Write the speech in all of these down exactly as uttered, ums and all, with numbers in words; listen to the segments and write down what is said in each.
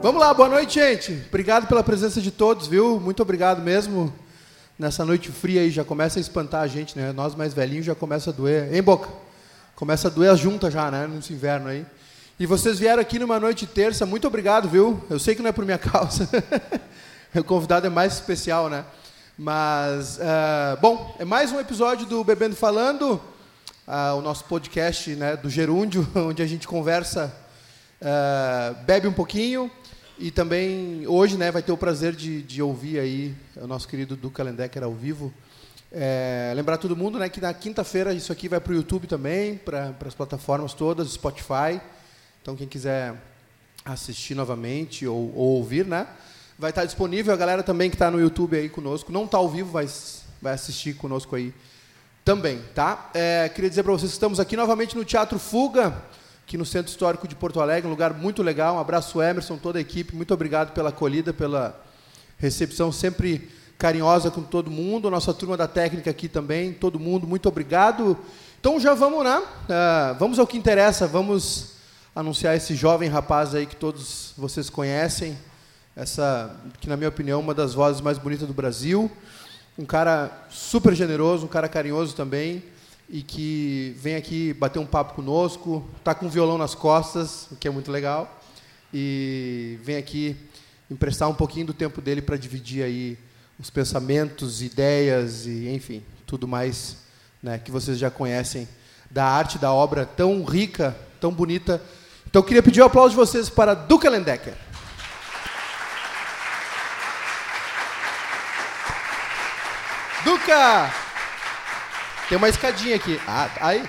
Vamos lá, boa noite, gente. Obrigado pela presença de todos, viu? Muito obrigado mesmo. Nessa noite fria aí, já começa a espantar a gente, né? Nós mais velhinhos já começa a doer. Hein, Boca? Começa a doer a junta já, né? Nesse inverno aí. E vocês vieram aqui numa noite terça, muito obrigado, viu? Eu sei que não é por minha causa. O convidado é mais especial, né? Mas, uh, bom, é mais um episódio do Bebendo Falando, uh, o nosso podcast, né, do Gerúndio, onde a gente conversa, uh, bebe um pouquinho. E também hoje, né, vai ter o prazer de, de ouvir aí o nosso querido Duca Lendecker ao vivo. É, lembrar todo mundo, né, que na quinta-feira isso aqui vai para o YouTube também, para as plataformas todas, Spotify. Então quem quiser assistir novamente ou, ou ouvir, né, vai estar disponível. A galera também que está no YouTube aí conosco, não está ao vivo, vai, vai assistir conosco aí também, tá? É, queria dizer para vocês que estamos aqui novamente no Teatro Fuga, aqui no Centro Histórico de Porto Alegre, um lugar muito legal. Um abraço, Emerson, toda a equipe. Muito obrigado pela acolhida, pela recepção sempre carinhosa com todo mundo. Nossa turma da técnica aqui também, todo mundo, muito obrigado. Então já vamos, né? Uh, vamos ao que interessa, vamos anunciar esse jovem rapaz aí que todos vocês conhecem, essa, que na minha opinião, é uma das vozes mais bonitas do Brasil. Um cara super generoso, um cara carinhoso também, e que vem aqui bater um papo conosco, está com um violão nas costas, o que é muito legal, e vem aqui emprestar um pouquinho do tempo dele para dividir aí os pensamentos, ideias e, enfim, tudo mais, né, que vocês já conhecem da arte, da obra tão rica, tão bonita. Então eu queria pedir o aplauso de vocês para Duca Lendecker. Duca! Tem uma escadinha aqui. Ah, aí.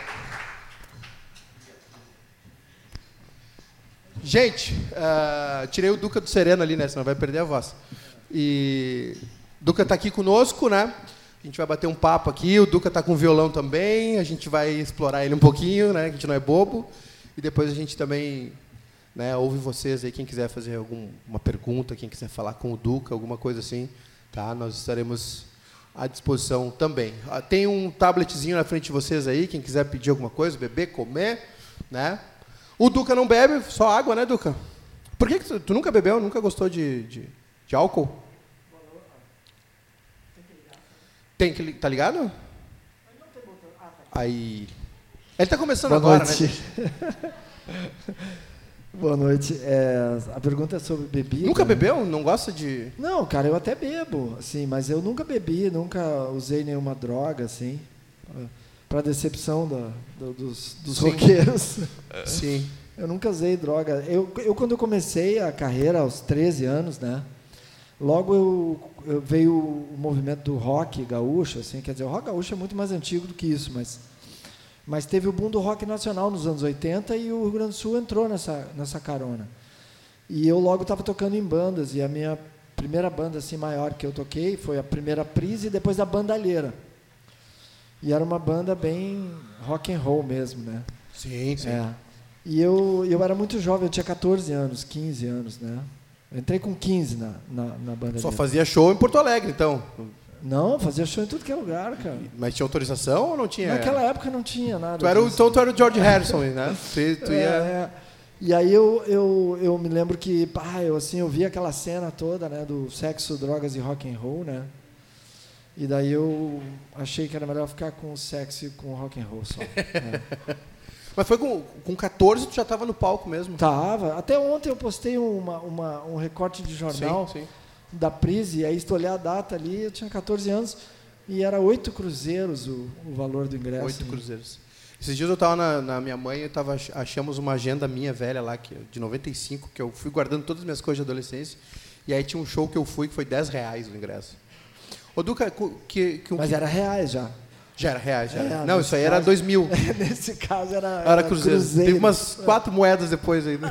Gente, uh, tirei o Duca do sereno ali, né? Senão vai perder a voz. E Duca está aqui conosco, né? A gente vai bater um papo aqui. O Duca está com violão também. A gente vai explorar ele um pouquinho, né? A gente não é bobo. E depois a gente também, né, ouve vocês aí, quem quiser fazer alguma pergunta, quem quiser falar com o Duca, alguma coisa assim, tá? Nós estaremos à disposição também. Tem um tabletzinho na frente de vocês aí, quem quiser pedir alguma coisa, beber, comer, né? O Duca não bebe, só água, né, Duca? Por que, que tu, tu nunca bebeu, nunca gostou de, de, de álcool? Tem que ligar. Tá ligado? Aí. Ele tá começando Boa agora, noite. né? Boa noite. É, a pergunta é sobre bebida. Nunca bebeu? Não gosta de... Não, cara, eu até bebo, assim, mas eu nunca bebi, nunca usei nenhuma droga, assim, para decepção da, do, dos, dos roqueiros. Sim. Eu nunca usei droga. Eu, eu, quando eu comecei a carreira, aos treze anos, né, logo eu, eu veio o movimento do rock gaúcho, assim, quer dizer, o rock gaúcho é muito mais antigo do que isso, mas... Mas teve o boom do rock nacional nos anos oitenta e o Rio Grande do Sul entrou nessa, nessa carona. E eu logo estava tocando em bandas, e a minha primeira banda assim, maior que eu toquei foi a primeira Prise e depois a Bandalheira. E era uma banda bem rock and roll mesmo, né? Sim, sim. É. E eu, eu era muito jovem, eu tinha catorze anos, quinze anos, né? Eu entrei com quinze na, na, na Bandalheira. Só fazia show em Porto Alegre, então? Não, fazia show em tudo que é lugar, cara. Mas tinha autorização ou não tinha? Naquela época não tinha nada. Tu era o, então tu era o George Harrison, né? Tu, tu ia... é, é. E aí eu, eu, eu me lembro que, pá, eu, assim, eu vi aquela cena toda, né, do sexo, drogas e rock and roll, né? E daí eu achei que era melhor ficar com o sexo e com o rock and roll só. É. Mas foi com, com catorze, tu já estava no palco mesmo? Tava. Até ontem eu postei uma, uma, um recorte de jornal... Sim, sim. Da Prise, e aí se tu olhar a data ali, eu tinha catorze anos e era oito cruzeiros o, o valor do ingresso. Oito cruzeiros. Esses dias eu estava na, na minha mãe, eu tava, achamos uma agenda minha velha lá, que, de noventa e cinco, que eu fui guardando todas as minhas coisas de adolescência, e aí tinha um show que eu fui que foi dez reais o ingresso. Ô, Duca, que, que, Mas que... era reais já. Já era reais, já. É, não, isso aí caso, era dois mil. Nesse caso era, era, era cruzeiro. cruzeiro. Teve umas quatro moedas depois aí. Né?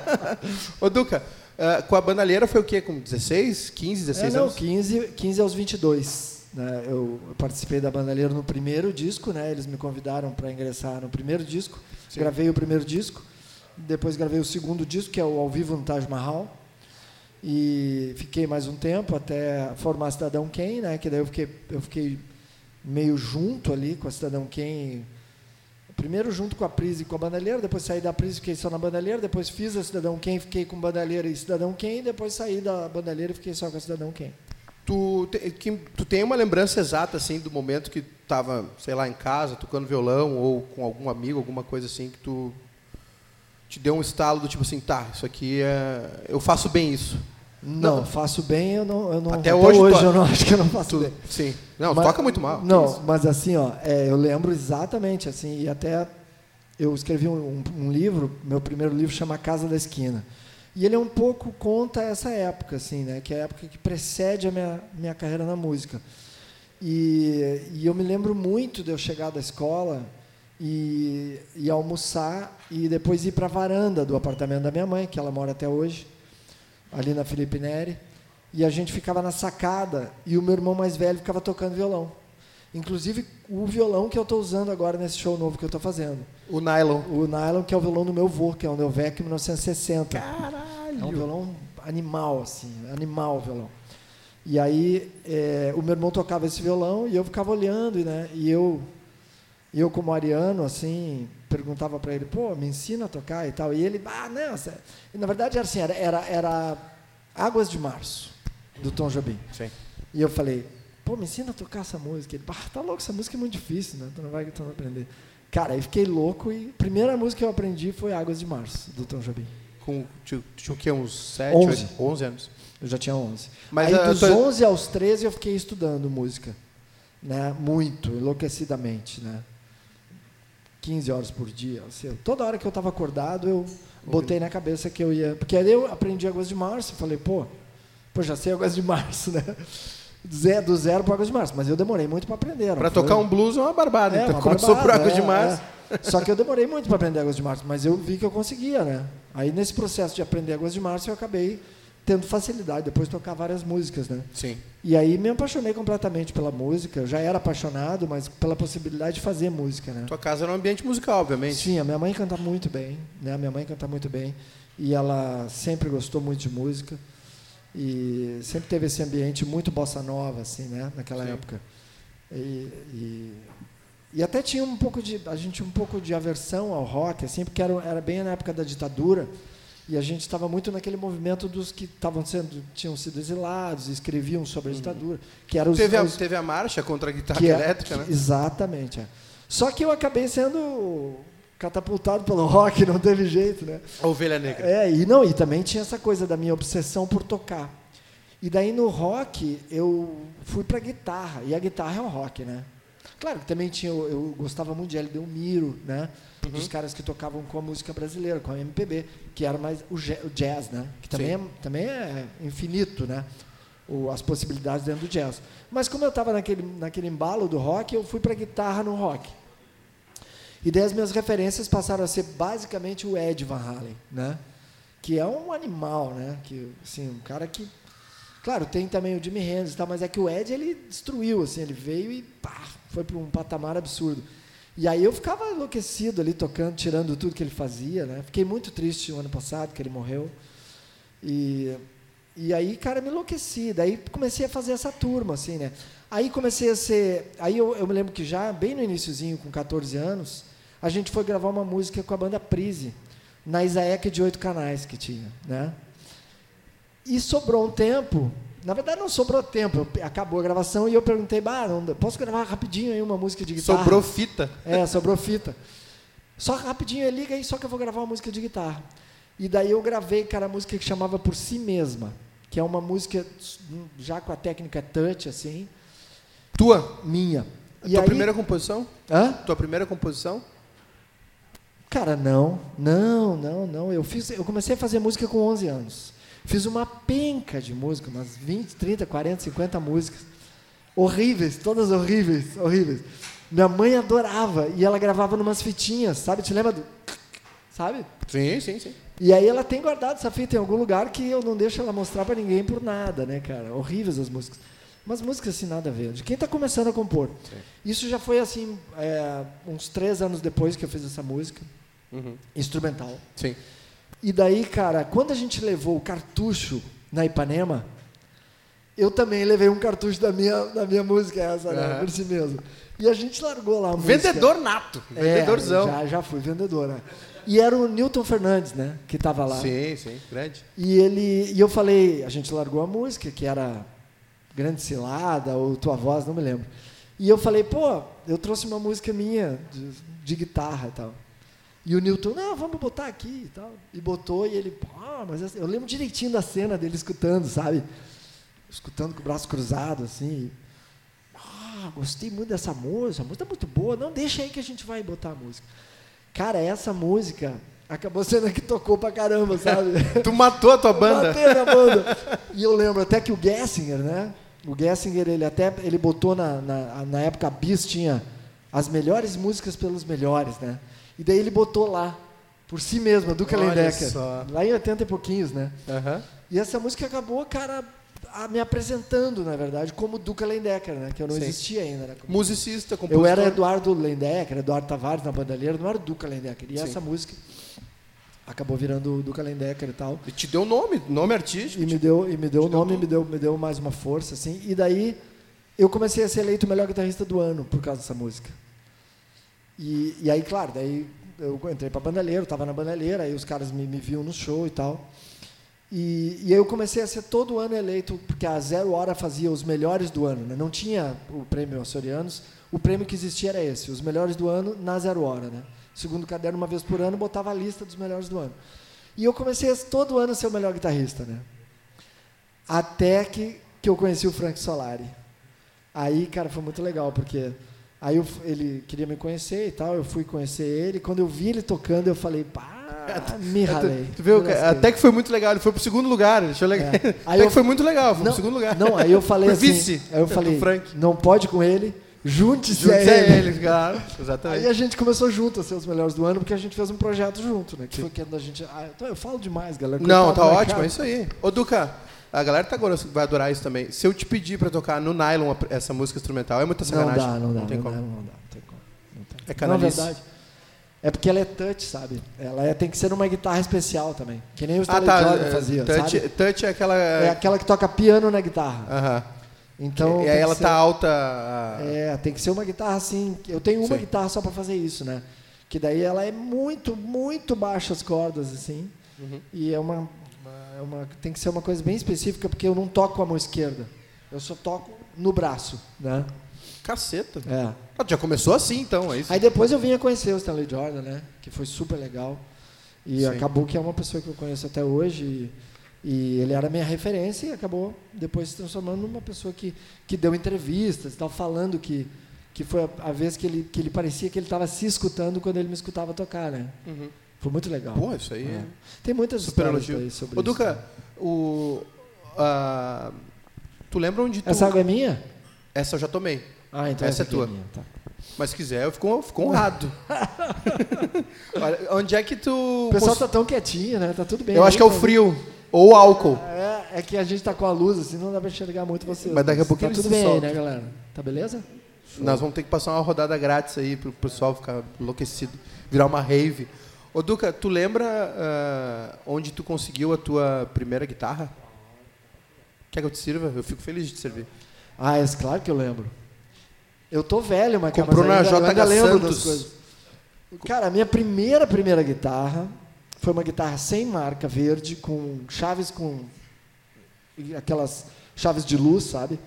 Ô, Duca, uh, com a Bandalheira foi o quê? Com dezesseis, quinze, dezesseis é, não, anos? quinze, quinze aos vinte e dois. Né? Eu, eu participei da Bandalheira no primeiro disco, né? Eles me convidaram para ingressar no primeiro disco. Sim. Gravei o primeiro disco, depois gravei o segundo disco, que é o Ao Vivo no Taj Mahal. E fiquei mais um tempo até formar Cidadão Kane, né? Que daí eu fiquei, eu fiquei meio junto ali com a Cidadão Kane, primeiro junto com a Prise e com a Bandalheira, depois saí da Prise e fiquei só na Bandalheira, depois fiz a Cidadão Quem, fiquei com Bandalheira e Cidadão Quem, depois saí da Bandalheira e fiquei só com a Cidadão Quem. Tu, te, que, tu tem uma lembrança exata, assim, do momento que estava, sei lá, em casa, tocando violão, ou com algum amigo, alguma coisa assim, que tu te deu um estalo do tipo assim, tá, isso aqui é... eu faço bem isso. Não, não, faço bem, eu não... Eu não até, até hoje, hoje eu não acho que eu não faço tu, bem. Sim. Não, mas, toca muito mal. Não, mas assim, ó, é, eu lembro exatamente, assim, e até eu escrevi um, um, um livro, meu primeiro livro chama Casa da Esquina. E ele é um pouco conta essa época, assim, né, que é a época que precede a minha, minha carreira na música. E, e eu me lembro muito de eu chegar da escola e, e almoçar e depois ir para a varanda do apartamento da minha mãe, que ela mora até hoje, ali na Felipe Neri, e a gente ficava na sacada e o meu irmão mais velho ficava tocando violão. Inclusive o violão que eu estou usando agora nesse show novo que eu estou fazendo. O nylon. O nylon, que é o violão do meu avô, que é um Neuvec mil novecentos e sessenta. Caralho! É um violão animal, assim, animal o violão. E aí é, o meu irmão tocava esse violão e eu ficava olhando, né? E eu, eu como ariano, assim, perguntava para ele, pô, me ensina a tocar e tal. E ele, ah, não. E, na verdade era assim, era, era, era Águas de Março, do Tom Jobim. Sim. E eu falei, pô, me ensina a tocar essa música. Ele, ah, tá louco, essa música é muito difícil, né? Tu não vai, tu não vai aprender. Cara, aí fiquei louco e a primeira música que eu aprendi foi Águas de Março, do Tom Jobim. Com, tinha, tinha o quê? Uns sete, onze. oito, onze anos. Eu já tinha onze. Mas aí a, dos tua... onze aos treze eu fiquei estudando música, né? Muito, enlouquecidamente, né? quinze horas por dia. Assim, toda hora que eu estava acordado, eu botei na cabeça que eu ia... Porque aí eu aprendi Águas de Março e falei, pô, pô, já sei Águas de Março, né? Do zero para Águas de Março. Mas eu demorei muito para aprender. Para tocar um blues é uma barbada. É, então uma começou barbada, por Águas é, de Março. É. Só que eu demorei muito para aprender Águas de Março, mas eu vi que eu conseguia, né? Aí nesse processo de aprender Águas de Março, eu acabei tendo facilidade, depois de tocar várias músicas, né? Sim. E aí me apaixonei completamente pela música. Eu já era apaixonado, mas pela possibilidade de fazer música, né? Tua casa era um ambiente musical, obviamente. Sim, a minha mãe canta muito bem, né? A minha mãe canta muito bem e ela sempre gostou muito de música e sempre teve esse ambiente muito bossa nova, assim, né? Naquela Sim. época. E, e, e até tinha um pouco de a gente tinha um pouco de aversão ao rock, assim, porque era, era bem na época da ditadura. E a gente estava muito naquele movimento dos que estavam sendo, tinham sido exilados, escreviam sobre a ditadura. Que era os, teve, a, os, teve a marcha contra a guitarra que elétrica, é, né? Exatamente. É. Só que eu acabei sendo catapultado pelo rock, não teve jeito, né? A ovelha negra. É, e, não, e também tinha essa coisa da minha obsessão por tocar. E daí no rock eu fui para a guitarra, e a guitarra é o rock, né? Claro que também tinha, eu, eu gostava muito de Hélio Delmiro, né? Uhum. Dos caras que tocavam com a música brasileira, com a M P B, que era mais o jazz, né? Que também é, também é infinito, né? O, as possibilidades dentro do jazz. Mas como eu estava naquele, naquele embalo do rock, eu fui para a guitarra no rock. E daí as minhas referências passaram a ser basicamente o Ed Van Halen, né? Que é um animal, né? Que, assim, um cara que... Claro, tem também o Jimi Hendrix e tal, mas é que o Ed, ele destruiu, assim, ele veio e pá, foi para um patamar absurdo. E aí eu ficava enlouquecido ali, tocando, tirando tudo que ele fazia, né? Fiquei muito triste o ano passado, que ele morreu. E, e aí, cara, me enlouqueci. Daí comecei a fazer essa turma, assim, né? Aí comecei a ser... Aí eu, eu me lembro que já, bem no iniciozinho, com catorze anos, a gente foi gravar uma música com a banda Prise, na Isaek de oito canais que tinha, né? E sobrou um tempo... Na verdade, não sobrou tempo. Acabou a gravação e eu perguntei, bah, não, posso gravar rapidinho aí uma música de guitarra? Sobrou fita. É, sobrou fita. Só rapidinho, liga aí, só que eu vou gravar uma música de guitarra. E daí eu gravei, cara, a música que chamava Por Si Mesma, que é uma música já com a técnica touch, assim. Tua? Minha. E tua aí... primeira composição? Hã? Tua primeira composição? Cara, não. Não, não, não. Eu, fiz, eu comecei a fazer música com onze anos. Fiz uma penca de música, umas vinte, trinta, quarenta, cinquenta músicas. Horríveis, todas horríveis, horríveis. Minha mãe adorava, e ela gravava numas fitinhas, sabe? Te lembra do... Sabe? Sim, sim, sim. E aí ela tem guardado essa fita em algum lugar que eu não deixo ela mostrar pra ninguém por nada, né, cara? Horríveis as músicas. Umas músicas assim, nada a ver. De quem tá começando a compor. Sim. Isso já foi assim, é, uns três anos depois que eu fiz essa música. Uhum. Instrumental. Sim. E daí, cara, quando a gente levou o cartucho na Ipanema, eu também levei um cartucho da minha, da minha música, essa, né? Uhum. Por si mesmo. E a gente largou lá a música. Vendedor nato, vendedorzão. É, já, já fui vendedor, né? E era o Newton Fernandes, né? Que estava lá. Sim, sim, grande. E, ele, e eu falei, a gente largou a música, que era Grande Cilada, ou Tua Voz, não me lembro. E eu falei, pô, eu trouxe uma música minha, de, de guitarra e tal. E o Newton, não, vamos botar aqui e tal. E botou, e ele, pô, mas eu lembro direitinho da cena dele escutando, sabe? Escutando com o braço cruzado, assim. Ah, gostei muito dessa música, a música é muito boa, não, deixa aí que a gente vai botar a música. Cara, essa música acabou sendo a que tocou pra caramba, sabe? Tu matou a tua banda. Matei a minha banda. E eu lembro até que o Gessinger, né? O Gessinger, ele até ele botou na, na, na época, a Bis tinha as melhores músicas pelos melhores, né? E daí ele botou lá, por si mesmo, a Duca Lendecker. Lá em oitenta e pouquinhos, né? Uhum. E essa música acabou, cara, a, me apresentando, na verdade, como Duca Lendecker, né? Que eu não Sim. existia ainda, né? Musicista, compositor. Eu era Eduardo Lendecker, Eduardo Tavares na bandalheira, não era Duca Lendecker. E Sim. essa música acabou virando Duca Lendecker e tal. E te deu um nome, nome artístico. E me deu, e me deu o nome, deu me deu, me deu mais uma força, assim. E daí eu comecei a ser eleito o melhor guitarrista do ano por causa dessa música. E, e aí, claro, daí eu entrei pra bandalheira, eu tava na bandalheira, aí os caras me, me viam no show e tal. E, e aí eu comecei a ser todo ano eleito, porque a Zero Hora fazia os melhores do ano, né? Não tinha o prêmio Açorianos, o prêmio que existia era esse, os melhores do ano na Zero Hora, né? Segundo caderno, uma vez por ano, botava a lista dos melhores do ano. E eu comecei a, todo ano a ser o melhor guitarrista, né? Até que, que eu conheci o Frank Solari. Aí, cara, foi muito legal, porque aí eu, ele queria me conhecer e tal, eu fui conhecer ele, quando eu vi ele tocando, eu falei, pá, me ralei. Tu viu, até que foi muito legal, ele foi pro segundo lugar, ele achou legal. É. Até eu, que foi muito legal, foi não, pro segundo lugar. Não, aí eu falei assim, vice aí eu falei, não pode com ele, junte-se Junte a ele. ele, claro, exatamente. Aí a gente começou junto a ser os melhores do ano, porque a gente fez um projeto junto, né? Que foi quando a gente... Ah, então eu falo demais, galera. Não, tá ótimo, cara. É isso aí. Ô, Duca, a galera tá agora vai adorar isso também. Se eu te pedir pra tocar no nylon essa música instrumental, é muita sacanagem. Não dá, não dá. Não tem não como. Dá, não dá, não tem como. Não tem. É canalice. Na verdade, é porque ela é touch, sabe? Ela é, tem que ser uma guitarra especial também. Que nem o Stanley ah, tá. Jordan fazia, touch, sabe? Touch é aquela... É aquela que toca piano na guitarra. Aham. Uh-huh. Então, e aí ela ser, tá alta... É, tem que ser uma guitarra assim... Eu tenho uma Sim. guitarra só para fazer isso, né? Que daí ela é muito, muito baixa as cordas, assim. Uhum. E é uma, é uma... Tem que ser uma coisa bem específica, porque eu não toco com a mão esquerda. Eu só toco no braço, né? Caceta. É. Ah, já começou assim, então, é isso? Aí depois eu vim a conhecer o Stanley Jordan, né? Que foi super legal. E Sim. acabou que é uma pessoa que eu conheço até hoje... E, E ele era minha referência e acabou depois se transformando numa pessoa que, que deu entrevistas, estava falando que, que foi a, a vez que ele, que ele parecia que ele estava se escutando quando ele me escutava tocar, né? Uhum. Foi muito legal. Pô, isso aí é. É. Tem muitas super histórias elogio. aí sobre Ô, isso. Duca, o, uh, tu lembra onde tu... Essa água é minha? Essa eu já tomei. Ah, então essa, essa é tua. É minha, tá. Mas se quiser, eu fico, fico honrado. Olha, onde é que tu... O pessoal tá tão quietinho, né? Tá tudo bem. Eu acho que é o frio. Ou álcool. É, é que a gente tá com a luz, assim, não dá pra enxergar muito vocês. Mas daqui a pouco tá tudo bem aí, né, galera? Tá beleza? Nós vamos ter que passar uma rodada grátis aí pro pessoal ficar enlouquecido, virar uma rave. Ô, Duca, tu lembra uh, onde tu conseguiu a tua primeira guitarra? Quer que eu te sirva? Eu fico feliz de te servir. Ah, é claro que eu lembro. Eu tô velho, mas, Comprou mas na ainda, J H lembro Santos. das coisas. Cara, a minha primeira, primeira guitarra foi uma guitarra sem marca, verde, com chaves com... aquelas chaves de luz, sabe?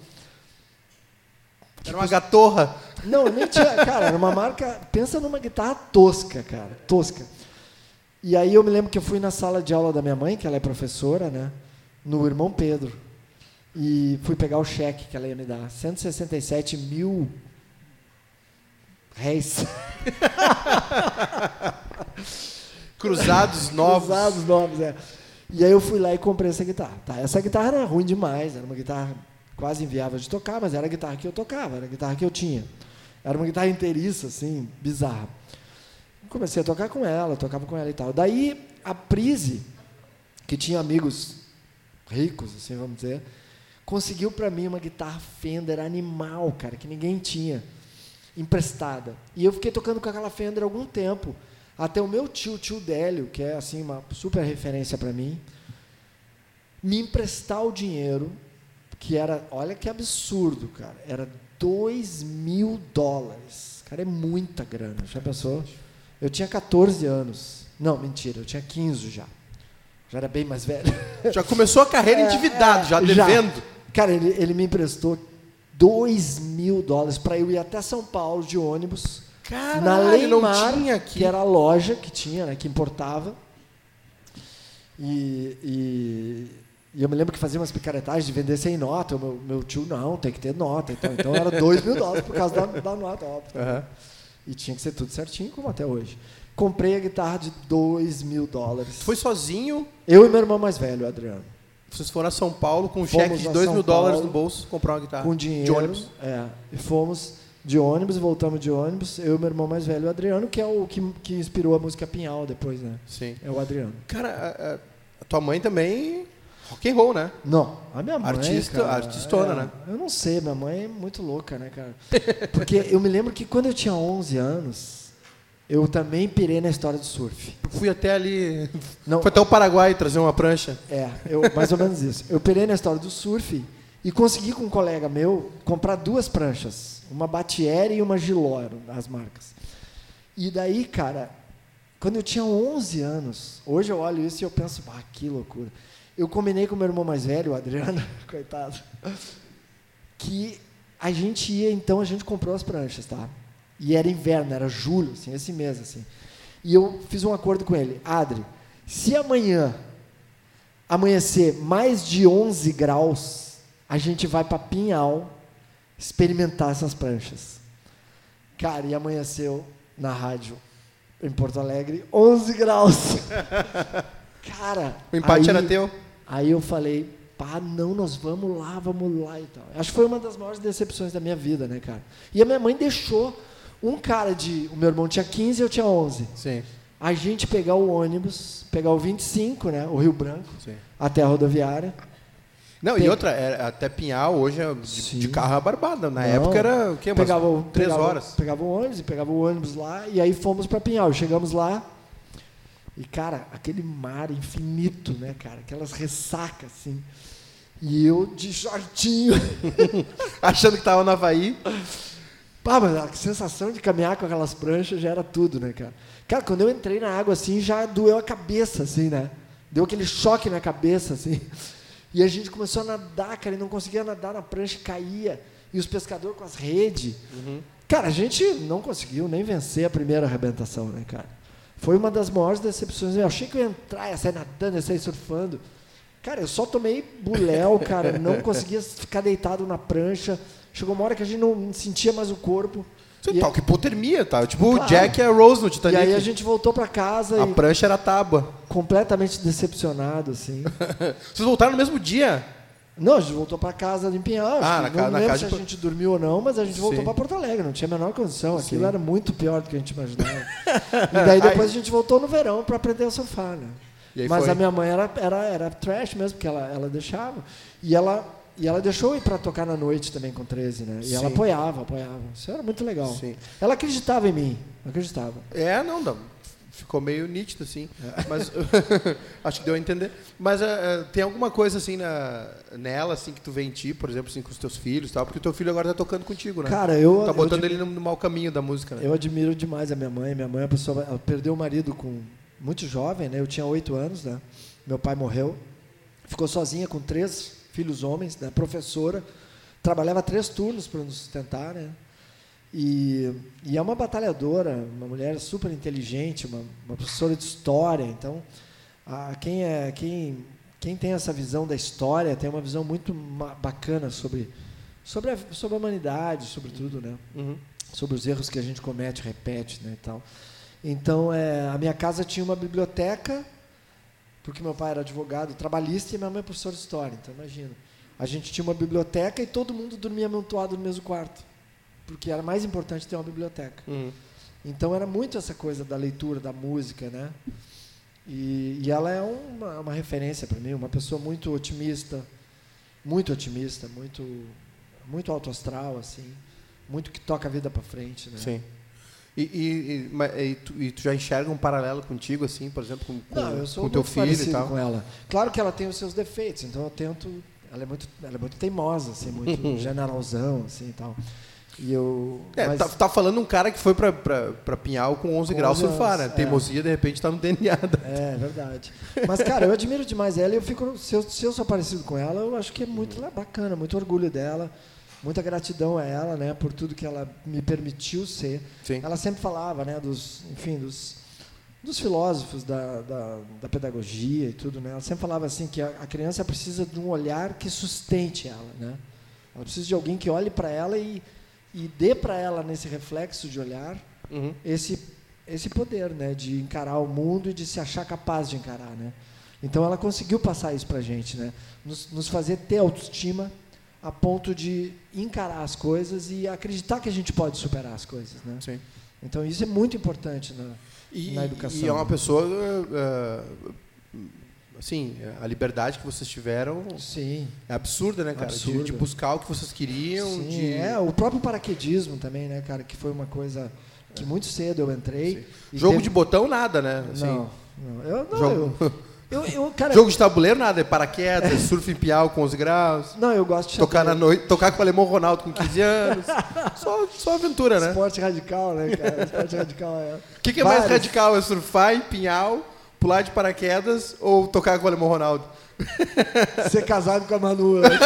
Era uma gatorra. Não, nem tinha... Cara, era uma marca... Pensa numa guitarra tosca, cara. Tosca. E aí eu me lembro que eu fui na sala de aula da minha mãe, que ela é professora, né? No Irmão Pedro. E fui pegar o cheque que ela ia me dar. cento e sessenta e sete mil réis. Cruzados novos. Cruzados novos, é. E aí eu fui lá e comprei essa guitarra. Tá, essa guitarra era ruim demais, era uma guitarra quase inviável de tocar, mas era a guitarra que eu tocava, era a guitarra que eu tinha. Era uma guitarra inteiriça, assim, bizarra. Comecei a tocar com ela, tocava com ela e tal. Daí, a Prise, que tinha amigos ricos, assim, vamos dizer, conseguiu para mim uma guitarra Fender animal, cara, que ninguém tinha, emprestada. E eu fiquei tocando com aquela Fender algum tempo, até o meu tio, tio Délio, que é assim uma super referência para mim, me emprestar o dinheiro que era, olha que absurdo, cara, era dois mil dólares. Cara, é muita grana, já pensou? Eu tinha catorze anos. Não, mentira, eu tinha quinze já. Já era bem mais velho. Já começou a carreira é, endividado, é, já devendo. Já. Cara, ele, ele me emprestou dois mil dólares para eu ir até São Paulo de ônibus. Caralho, na Leimar, não tinha aqui. Que era a loja que tinha, né, que importava. E, e, e eu me lembro que fazia umas picaretagens de vender sem nota. O meu, meu tio, não, tem que ter nota. Então, então era dois mil dólares por causa da, da nota, óbvio. Uhum. E tinha que ser tudo certinho, como até hoje. Comprei a guitarra de dois mil dólares. Foi sozinho? Eu e meu irmão mais velho, o Adriano. Vocês foram a São Paulo com um fomos cheque de dois mil dólares no bolso comprar uma guitarra? Com dinheiro. De ônibus? É. E fomos de ônibus, voltamos de ônibus. Eu e meu irmão mais velho, o Adriano, que é o que, que inspirou a música Pinhal depois, né? Sim. É o Adriano. Cara, a, a, a tua mãe também rock and roll, né? Não, a minha mãe, Artista, cara, artistona, é, né? Eu não sei, minha mãe é muito louca, né, cara? Porque eu me lembro que quando eu tinha onze anos, eu também pirei na história do surf. Fui até ali, não, fui até o Paraguai trazer uma prancha. É, eu, mais ou menos isso. Eu pirei na história do surf e consegui com um colega meu comprar duas pranchas, uma Batiere e uma Giló, as marcas. E daí, cara, quando eu tinha onze anos, hoje eu olho isso e eu penso, ah, que loucura. Eu combinei com meu irmão mais velho, o Adriano, coitado, que a gente ia, então a gente comprou as pranchas, tá? E era inverno, era julho, assim, esse mês, assim. E eu fiz um acordo com ele. Adri, se amanhã amanhecer mais de onze graus, a gente vai para Pinhal experimentar essas pranchas. Cara, e amanheceu na rádio, em Porto Alegre, onze graus. Cara... O empate aí, era teu? Aí eu falei, pá, não, nós vamos lá, vamos lá e tal. Acho que foi uma das maiores decepções da minha vida, né, cara? E a minha mãe deixou um cara de... O meu irmão tinha quinze e eu tinha onze. Sim. A gente pegar o ônibus, pegar o vinte e cinco, né, o Rio Branco, sim, até a rodoviária. Não, Pe... e outra, era até Pinhal, hoje é de, de carro é barbada. Na não, época era o quê? Umas pegava, três pegava, horas. Pegava o ônibus, pegava o ônibus lá e aí fomos para Pinhal. Chegamos lá e, cara, aquele mar infinito, né, cara? Aquelas ressacas, assim. E eu de shortinho. Achando que tava no Havaí. Pá, mas a sensação de caminhar com aquelas pranchas já era tudo, né, cara? Cara, quando eu entrei na água, assim, já doeu a cabeça, assim, né? Deu aquele choque na cabeça, assim. E a gente começou a nadar, cara, e não conseguia nadar na prancha, caía. E os pescadores com as redes. Uhum. Cara, a gente não conseguiu nem vencer a primeira arrebentação, né, cara? Foi uma das maiores decepções. Eu achei que eu ia entrar, ia sair nadando, ia sair surfando. Cara, eu só tomei buléu, cara, não conseguia ficar deitado na prancha. Chegou uma hora que a gente não sentia mais o corpo. Você tá, que hipotermia, tá? Tipo claro. O Jack e a Rose no Titanic. E aí a gente voltou pra casa. A e prancha era tábua. Completamente decepcionado, assim. Vocês voltaram no mesmo dia? Não, a gente voltou pra casa em Pinhal. Ah, na, não ca- na lembro casa se a de... gente dormiu ou não, mas a gente Sim. voltou pra Porto Alegre. Não tinha a menor condição. Aquilo Sim. era muito pior do que a gente imaginava. E daí depois a gente voltou no verão pra aprender a surfar, né? Mas foi? A minha mãe era, era, era trash mesmo, porque ela, ela deixava. E ela... E ela deixou eu ir para tocar na noite também com treze, né? E Sim. ela apoiava, apoiava. Isso era muito legal. Sim. Ela acreditava em mim, acreditava. É, não, não. Ficou meio nítido, assim. É. Mas acho que deu a entender. Mas uh, tem alguma coisa, assim, na, nela, assim, que tu vê em ti, por exemplo, assim, com os teus filhos e tal, porque o teu filho agora tá tocando contigo, né? Cara, eu... Tá botando eu ele no, no mau caminho da música, né? Eu admiro demais a minha mãe. Minha mãe é uma pessoa... Ela perdeu o marido com muito jovem, né? Eu tinha oito anos, né? Meu pai morreu. Ficou sozinha com três... filhos homens, né, professora, trabalhava três turnos para nos sustentar, né, e, e é uma batalhadora, uma mulher super inteligente, uma, uma professora de história. Então, a, quem, é, quem, quem tem essa visão da história tem uma visão muito bacana sobre, sobre, a, sobre a humanidade, sobre tudo, né, uhum. sobre os erros que a gente comete, repete, né, e tal. Então, é, a minha casa tinha uma biblioteca, porque meu pai era advogado trabalhista e minha mãe é professora de história, então imagina. A gente tinha uma biblioteca e todo mundo dormia amontoado no mesmo quarto, porque era mais importante ter uma biblioteca. Uhum. Então era muito essa coisa da leitura, da música, né? E, e ela é uma, uma referência para mim, uma pessoa muito otimista, muito otimista, muito, muito alto astral, assim, muito que toca a vida para frente, né? Sim. E, e, e, e, tu, e tu já enxerga um paralelo contigo, assim, por exemplo, com, com, Não, eu sou com teu filho e tal? Com ela. Claro que ela tem os seus defeitos, então eu tento ela é muito, ela é muito teimosa, assim, muito generalzão, assim, e tal. E eu... É, mas... tá, tá falando um cara que foi pra, pra, pra Pinhal com onze graus surfar, né? É. Teimosia, de repente, tá no D N A. Da... É, verdade. Mas, cara, eu admiro demais ela e eu fico... Se eu, se eu sou parecido com ela, eu acho que é muito bacana, muito orgulho dela, muita gratidão a ela, né? Por tudo que ela me permitiu ser. Sim. Ela sempre falava, né? Dos, enfim, dos, dos filósofos da, da, da pedagogia e tudo, né? Ela sempre falava assim que a, a criança precisa de um olhar que sustente ela, né? Ela precisa de alguém que olhe para ela e e dê para ela, nesse reflexo de olhar, uhum. esse, esse poder, né, de encarar o mundo e de se achar capaz de encarar, né? Então ela conseguiu passar isso para a gente, né? Nos, nos fazer ter autoestima a ponto de encarar as coisas e acreditar que a gente pode superar as coisas, né? Sim. Então isso é muito importante na, e, na educação. E é uma pessoa... Uh, assim, a liberdade que vocês tiveram Sim. é absurda, né, cara? Absurda. De, de buscar o que vocês queriam. Sim, de... é, o próprio paraquedismo também, né, cara? Que foi uma coisa que muito cedo eu entrei. Jogo teve... de botão, nada, né? Assim, não, não, eu, não jogo... eu, eu, eu, cara, jogo de tabuleiro, nada. É paraquedas, é. surf em Piau com onze graus. Não, eu gosto de tocar na noite, tocar com o Alemão Ronaldo com quinze anos. só, só aventura, né? Esporte radical, né, cara? Esporte radical é. O que, que é Vários. mais radical? É surfar em Pinhal, pular de paraquedas ou tocar com o Alemão Ronaldo? Ser casado com a Manu. Né?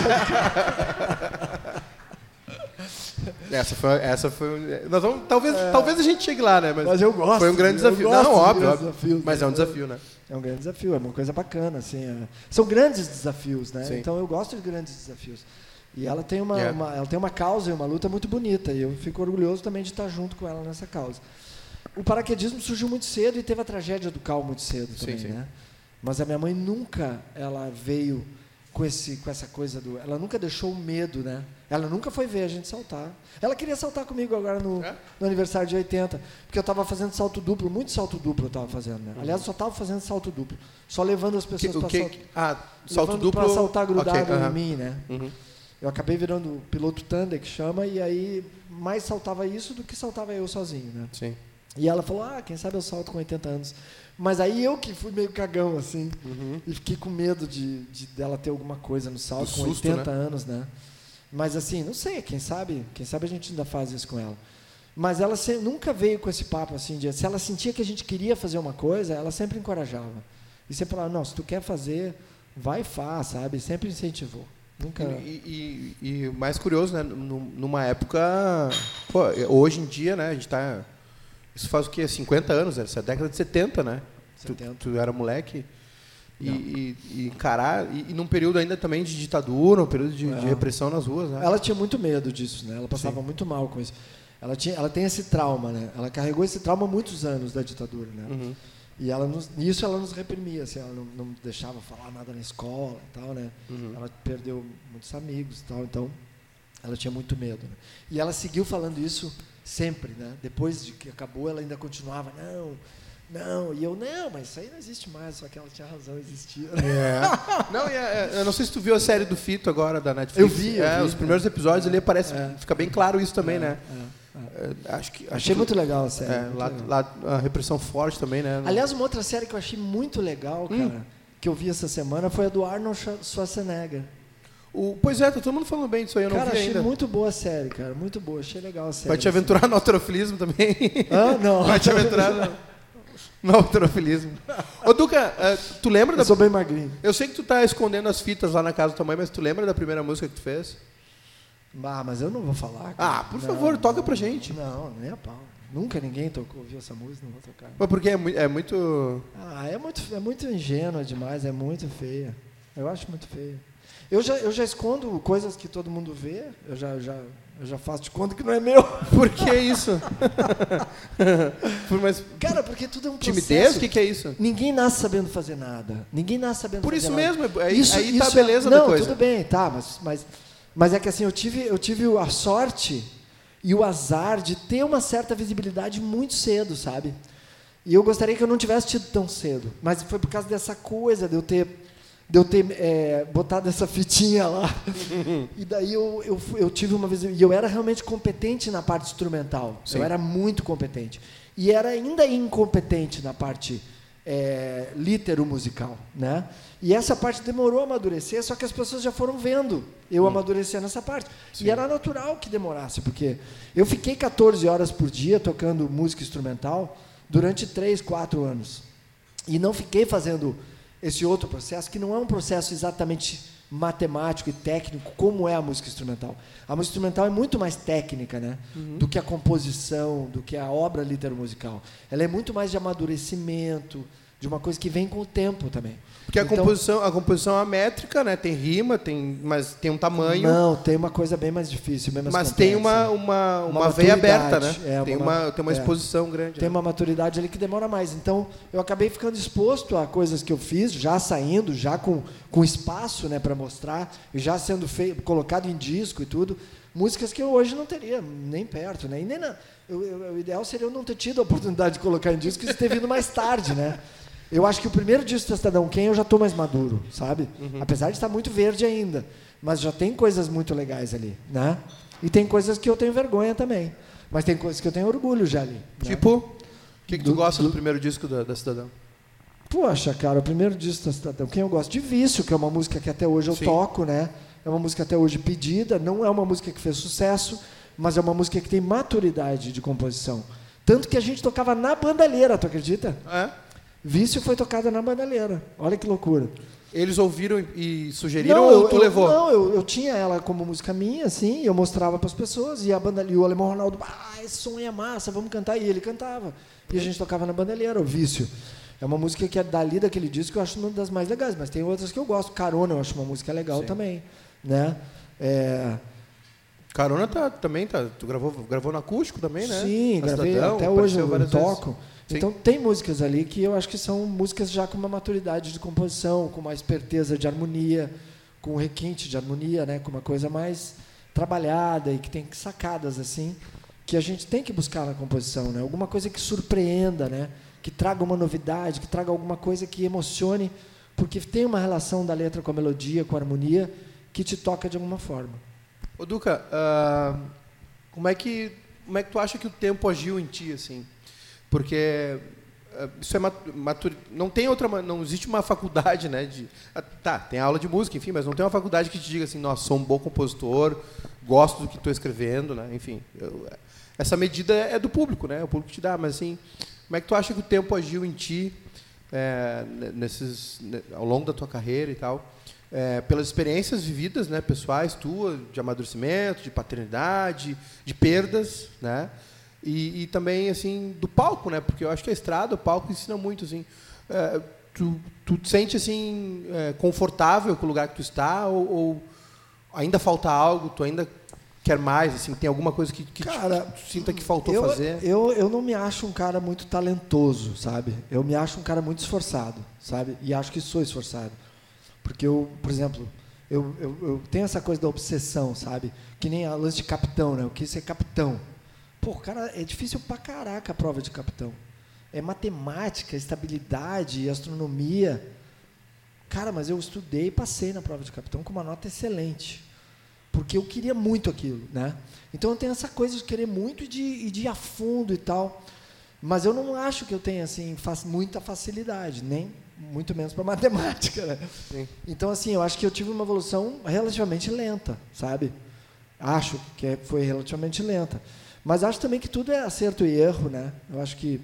essa foi, essa foi. Nós vamos, talvez, é. talvez a gente chegue lá, né? Mas, mas eu gosto. Foi um grande desafio. Não, óbvio, óbvio. Desafios, mas né? é um desafio, né? É um grande desafio, é uma coisa bacana, assim. É. São grandes desafios, né? Sim. Então eu gosto de grandes desafios. E ela tem uma, yeah. uma, ela tem uma causa e uma luta muito bonita. E eu fico orgulhoso também de estar junto com ela nessa causa. O paraquedismo surgiu muito cedo e teve a tragédia do Cal muito cedo também, sim, sim. né? Mas a minha mãe nunca, ela veio com, esse, com essa coisa do... Ela nunca deixou o medo, né? Ela nunca foi ver a gente saltar. Ela queria saltar comigo agora no, é? no aniversário de oitenta, porque eu estava fazendo salto duplo, muito salto duplo eu estava fazendo, né? Uhum. Aliás, eu só estava fazendo salto duplo, só levando as pessoas para saltar. Ah, salto duplo... para saltar grudado okay, uh-huh. em mim, né? Uhum. Eu acabei virando piloto tandem, que chama, e aí mais saltava isso do que saltava eu sozinho, né? Sim. E ela falou, ah, quem sabe eu salto com oitenta anos. Mas aí eu que fui meio cagão, assim, uhum. e fiquei com medo de, de dela ter alguma coisa no salto, com susto, oitenta né? anos, né? Mas assim, não sei, quem sabe, quem sabe a gente ainda faz isso com ela. Mas ela sempre, nunca veio com esse papo assim, de, se ela sentia que a gente queria fazer uma coisa, ela sempre encorajava. E sempre falava, não, se tu quer fazer, vai e faz, sabe? Sempre incentivou. Nunca... E, e, e mais curioso, né? Numa época, pô, hoje em dia, né? A gente tá... Isso faz o quê? cinquenta anos, essa é a década de setenta, né? setenta. Tu, tu era moleque e, e, e encarar, e, e num período ainda também de ditadura, um período de, é. de repressão nas ruas, né? Ela tinha muito medo disso, né? Ela passava Sim. muito mal com isso. Ela, tinha, ela tem esse trauma, né? Ela carregou esse trauma há muitos anos da ditadura, né? Uhum. E ela nos, nisso ela nos reprimia, assim, ela não, não deixava falar nada na escola e tal, né? Uhum. Ela perdeu muitos amigos e tal, então ela tinha muito medo. Né? E ela seguiu falando isso sempre, né? Depois de que acabou, ela ainda continuava, não, não, e eu, não, mas isso aí não existe mais, só que ela tinha razão, existia. Né? É. Não, é, eu não sei se tu viu a série do Fito agora, da Netflix. Eu vi, eu é, vi os primeiros é, episódios é, ali aparece, é, fica bem claro isso também, é, né? É, é. É, acho que, achei acho que, muito legal a série. É, lá, legal. lá a repressão forte também, né? Aliás, uma outra série que eu achei muito legal, cara, hum. que eu vi essa semana, foi a do Arnold Schwarzenegger. O, pois é, tá todo mundo falando bem disso aí, eu não cara, vi achei ainda. muito boa a série, cara, muito boa, achei legal a série. Vai te aventurar assim. No alterofilismo também? Ah, não. Vai te aventurar no, no alterofilismo. Ô, Duca, uh, tu lembra eu da... Eu sou bem magrinho. Eu sei que tu tá escondendo as fitas lá na casa da tua mãe, mas tu lembra da primeira música que tu fez? Ah, mas eu não vou falar. Cara. Ah, por não, favor, não, toca pra gente. Não, nem a pau. Nunca ninguém tocou, ouviu essa música, não vou tocar. Mas porque é muito... É muito... Ah, é muito, é muito ingênua demais, é muito feia. Eu acho muito feia. Eu já, eu já escondo coisas que todo mundo vê, eu já, já, eu já faço de conta que não é meu. Por que isso? Por mais... Cara, porque tudo é um processo. Timidez? O que, que é isso? Ninguém nasce sabendo fazer nada. Ninguém nasce sabendo Por fazer isso nada. mesmo, aí, isso, aí isso tá a beleza é, da não, coisa. Não, tudo bem, tá, mas, mas, mas é que assim, eu tive, eu tive a sorte e o azar de ter uma certa visibilidade muito cedo, sabe? E eu gostaria que eu não tivesse tido tão cedo, mas foi por causa dessa coisa de eu ter... de eu ter é, botado essa fitinha lá. E daí eu, eu, eu tive uma vez... E eu era realmente competente na parte instrumental. Sim. Eu era muito competente. E era ainda incompetente na parte é, lítero musical, né? E essa parte demorou a amadurecer, só que as pessoas já foram vendo eu hum. amadurecer nessa parte. Sim. E era natural que demorasse, porque eu fiquei catorze horas por dia tocando música instrumental durante três, quatro anos. E não fiquei fazendo esse outro processo, que não é um processo exatamente matemático e técnico, como é a música instrumental. A música instrumental é muito mais técnica, né, uhum. do que a composição, do que a obra litero-musical. Ela é muito mais de amadurecimento, de uma coisa que vem com o tempo também. Porque então, a composição, a composição é métrica, né? Tem rima, tem, mas tem um tamanho. Não, tem uma coisa bem mais difícil, bem mais mas complexa. tem uma uma, uma, uma veia aberta, né? É, tem uma, uma tem uma exposição é, grande. Tem né? uma maturidade ali que demora mais. Então, eu acabei ficando exposto a coisas que eu fiz, já saindo, já com, com espaço, né, para mostrar, já sendo feito, colocado em disco e tudo, músicas que eu hoje não teria nem perto, né? E nem na, eu, eu, o ideal seria eu não ter tido a oportunidade de colocar em disco e ter vindo mais tarde, né? Eu acho que o primeiro disco da Cidadão Quem eu já estou mais maduro, sabe? Uhum. Apesar de estar muito verde ainda. Mas já tem coisas muito legais ali, né? E tem coisas que eu tenho vergonha também. Mas tem coisas que eu tenho orgulho já ali. Né? Tipo, o que, que tu do, gosta do, do primeiro disco da, da Cidadão? Poxa, cara, o primeiro disco da Cidadão Quem eu gosto de Vício, que é uma música que até hoje eu Sim. toco, né? É uma música até hoje pedida. Não é uma música que fez sucesso, mas é uma música que tem maturidade de composição. Tanto que a gente tocava na bandalheira, tu acredita? É? Vício foi tocada na bandalheira. Olha que loucura. Eles ouviram e sugeriram não, ou eu, tu eu, levou? Não, eu, eu tinha ela como música minha, assim, eu mostrava para as pessoas, e a bandalheira, e o Alemão Ronaldo, ah, esse som é massa, vamos cantar. E ele cantava. E a gente tocava na bandalheira, o Vício. É uma música que é dali daquele disco que eu acho uma das mais legais, mas tem outras que eu gosto. Carona, eu acho uma música legal Sim. também. Né? É... Carona tá, também, tá, tu gravou, gravou no acústico também, né? Sim, na gravei, Cidadão, até hoje eu toco. Vezes. Então tem músicas ali que eu acho que são músicas já com uma maturidade de composição, com uma esperteza de harmonia, com um requinte de harmonia, né? Com uma coisa mais trabalhada e que tem sacadas assim, que a gente tem que buscar na composição, né? Alguma coisa que surpreenda, né? Que traga uma novidade, que traga alguma coisa que emocione, porque tem uma relação da letra com a melodia, com a harmonia, que te toca de alguma forma. Ô Duca, uh, como é que como é que tu acha que o tempo agiu em ti, assim? Porque uh, isso é matur... não tem outra, não existe uma faculdade, né? De, uh, tá, tem aula de música, enfim, mas não tem uma faculdade que te diga assim, nossa, sou um bom compositor, gosto do que estou escrevendo, né? Enfim, eu, essa medida é do público, né? O público te dá, mas assim, como é que tu acha que o tempo agiu em ti é, nesses, ao longo da tua carreira e tal? É, pelas experiências vividas, né, pessoais, tuas, de amadurecimento, de paternidade, de perdas, né, e, e também assim do palco, né, porque eu acho que a estrada, o palco ensina muito, assim, é, tu, tu te sente assim é, confortável com o lugar que tu está ou, ou ainda falta algo, tu ainda quer mais, assim, tem alguma coisa que, que cara, tu, tu sinta que faltou eu, fazer? Eu, eu não me acho um cara muito talentoso, sabe? Eu me acho um cara muito esforçado, sabe? E acho que sou esforçado. Porque eu, por exemplo, eu, eu, eu tenho essa coisa da obsessão, sabe? Que nem a lance de capitão, né? Eu quis ser capitão. Pô, cara, é difícil pra caraca a prova de capitão. É matemática, estabilidade, astronomia. Cara, mas eu estudei e passei na prova de capitão com uma nota excelente. Porque eu queria muito aquilo, né? Então eu tenho essa coisa de querer muito e de, e de ir a fundo e tal. Mas eu não acho que eu tenha, assim, muita facilidade, nem... muito menos para matemática, né? Sim. Então, assim, eu acho que eu tive uma evolução relativamente lenta, sabe? Acho que foi relativamente lenta. Mas acho também que tudo é acerto e erro, né? Eu acho que,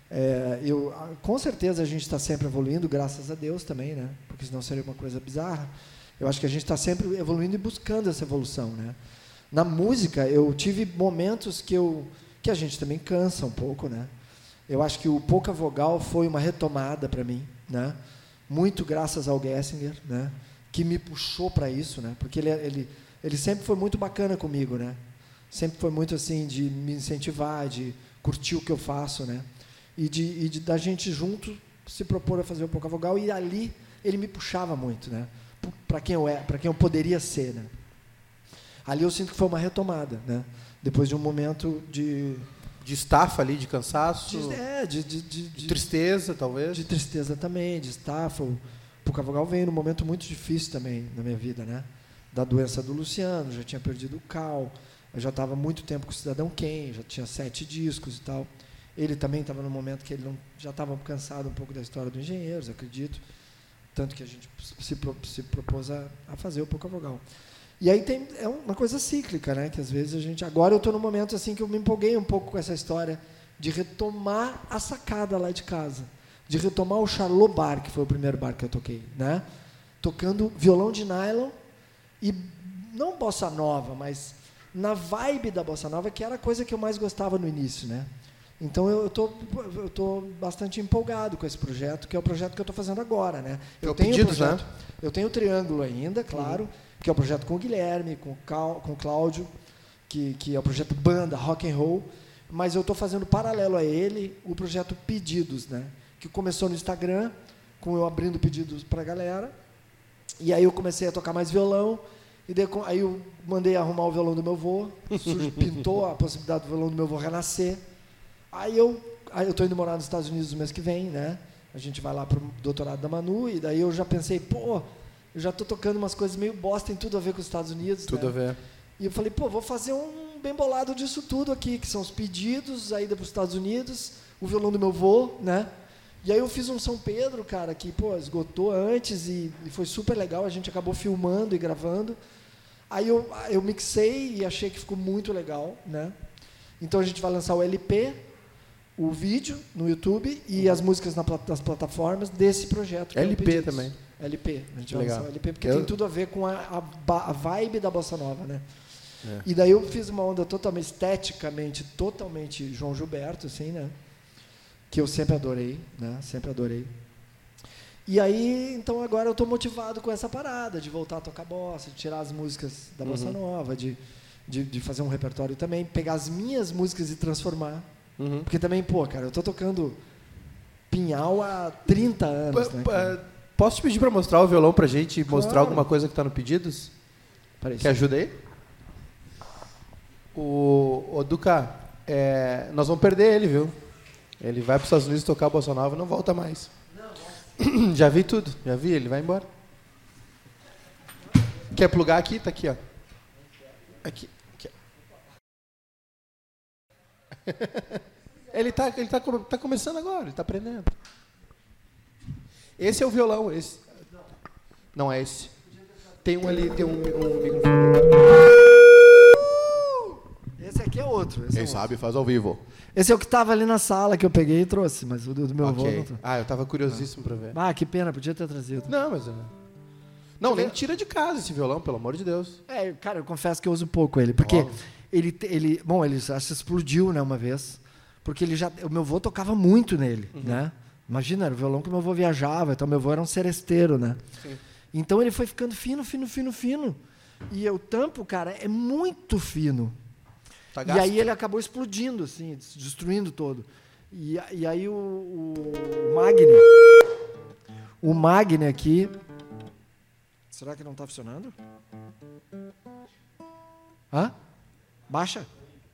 é, eu, com certeza, a gente está sempre evoluindo, graças a Deus também, né? Porque senão seria uma coisa bizarra. Eu acho que a gente está sempre evoluindo e buscando essa evolução, né? Na música, eu tive momentos que, eu, que a gente também cansa um pouco, né? Eu acho que o Pouca Vogal foi uma retomada para mim, né? Muito graças ao Gessinger, né? Que me puxou para isso, né? Porque ele, ele, ele sempre foi muito bacana comigo, né? Sempre foi muito assim de me incentivar, de curtir o que eu faço, né? E de, e de da gente junto se propor a fazer o Pouca Vogal, e ali ele me puxava muito, né? Para quem eu é, para quem eu poderia ser, né? Ali eu sinto que foi uma retomada, né? Depois de um momento de de estafa ali, de cansaço, de, é, de, de, de, de tristeza, talvez. De tristeza também, de estafa. O Pouca Vogal veio num momento muito difícil também na minha vida, né? Da doença do Luciano, já tinha perdido o Cal, eu já estava muito tempo com o Cidadão Quem, já tinha sete discos e tal. Ele também estava num momento que ele não, já estava cansado um pouco da história do Engenheiros, acredito. Tanto que a gente se, se propôs a, a fazer o Pouca Vogal. E aí tem, é uma coisa cíclica, né? Que às vezes a gente... Agora eu estou num momento assim que eu me empolguei um pouco com essa história de retomar a sacada lá de casa. De retomar o Charlot Bar, que foi o primeiro bar que eu toquei, né? Tocando violão de nylon e não bossa nova, mas na vibe da bossa nova, que era a coisa que eu mais gostava no início, né? Então eu tô, eu tô bastante empolgado com esse projeto, que é o projeto que eu estou fazendo agora, né? Eu eu tenho pedidos, projeto, né? Eu tenho o Triângulo ainda, claro, uhum. que é o projeto com o Guilherme, com o, Cal, com o Cláudio, que, que é o projeto banda, rock and roll, mas eu estou fazendo paralelo a ele o projeto Pedidos, né? Que começou no Instagram, com eu abrindo pedidos para a galera, e aí eu comecei a tocar mais violão, e daí, aí eu mandei arrumar o violão do meu avô, pintou a possibilidade do violão do meu avô renascer. Aí eu aí eu estou indo morar nos Estados Unidos no mês que vem, né? A gente vai lá para o doutorado da Manu, e daí eu já pensei, pô, eu já estou tocando umas coisas meio bosta, tem tudo a ver com os Estados Unidos. Tudo né? a ver. E eu falei, pô, vou fazer um bem bolado disso tudo aqui, que são os pedidos, a ida para os Estados Unidos, o violão do meu avô, né? E aí eu fiz um São Pedro, cara, que, pô, esgotou antes e, e foi super legal, a gente acabou filmando e gravando. Aí eu, eu mixei e achei que ficou muito legal, né? Então a gente vai lançar o L P, o vídeo no YouTube e as músicas na, nas plataformas desse projeto. L P também. L P, a gente vai legal. lançar o L P, porque eu... tem tudo a ver com a, a, a vibe da bossa nova, né? É. E daí eu fiz uma onda totalmente, esteticamente, totalmente João Gilberto, assim, né? Que eu sempre adorei, né? Sempre adorei. E aí, então agora eu estou motivado com essa parada de voltar a tocar bossa, de tirar as músicas da bossa uhum. nova, de, de, de fazer um repertório também, pegar as minhas músicas e transformar. Uhum. Porque também, pô, cara, eu tô tocando Pinhal há trinta anos, p- né? P- posso te pedir para mostrar o violão pra gente e claro. mostrar alguma coisa que tá no Pedidos? Parece. Que ajuda aí? O, o Duca, é, nós vamos perder ele, viu? Ele vai para os Estados Unidos tocar a bossa nova e não volta mais. Não, já vi tudo, já vi, ele vai embora. Quer plugar aqui? Tá aqui, ó. Aqui. aqui. Ele tá, ele tá, tá começando agora, ele tá aprendendo. Esse é o violão, esse. Não é esse. Tem um ali, tem um, um microfone. Esse aqui é outro. Esse Quem é sabe outro. faz ao vivo. Esse é o que estava ali na sala que eu peguei e trouxe, mas o do, do meu okay. avô não trouxe. Ah, eu tava curiosíssimo ah. para ver. Ah, que pena, podia ter trazido. Não, mas... Não, nem tira de casa esse violão, pelo amor de Deus. É, cara, eu confesso que eu uso pouco ele, porque oh. ele, ele... Bom, ele acho que explodiu, né, uma vez, porque ele já... O meu avô tocava muito nele, uhum. né? Imagina, era o violão que o meu avô viajava, então meu avô era um seresteiro, né? Sim. Então ele foi ficando fino, fino, fino, fino. E o tampo, cara, é muito fino. Tá e aí ele acabou explodindo, assim, destruindo todo. E, e aí o, o, o Magni, o Magni aqui... Será que não está funcionando? Hã? Baixa.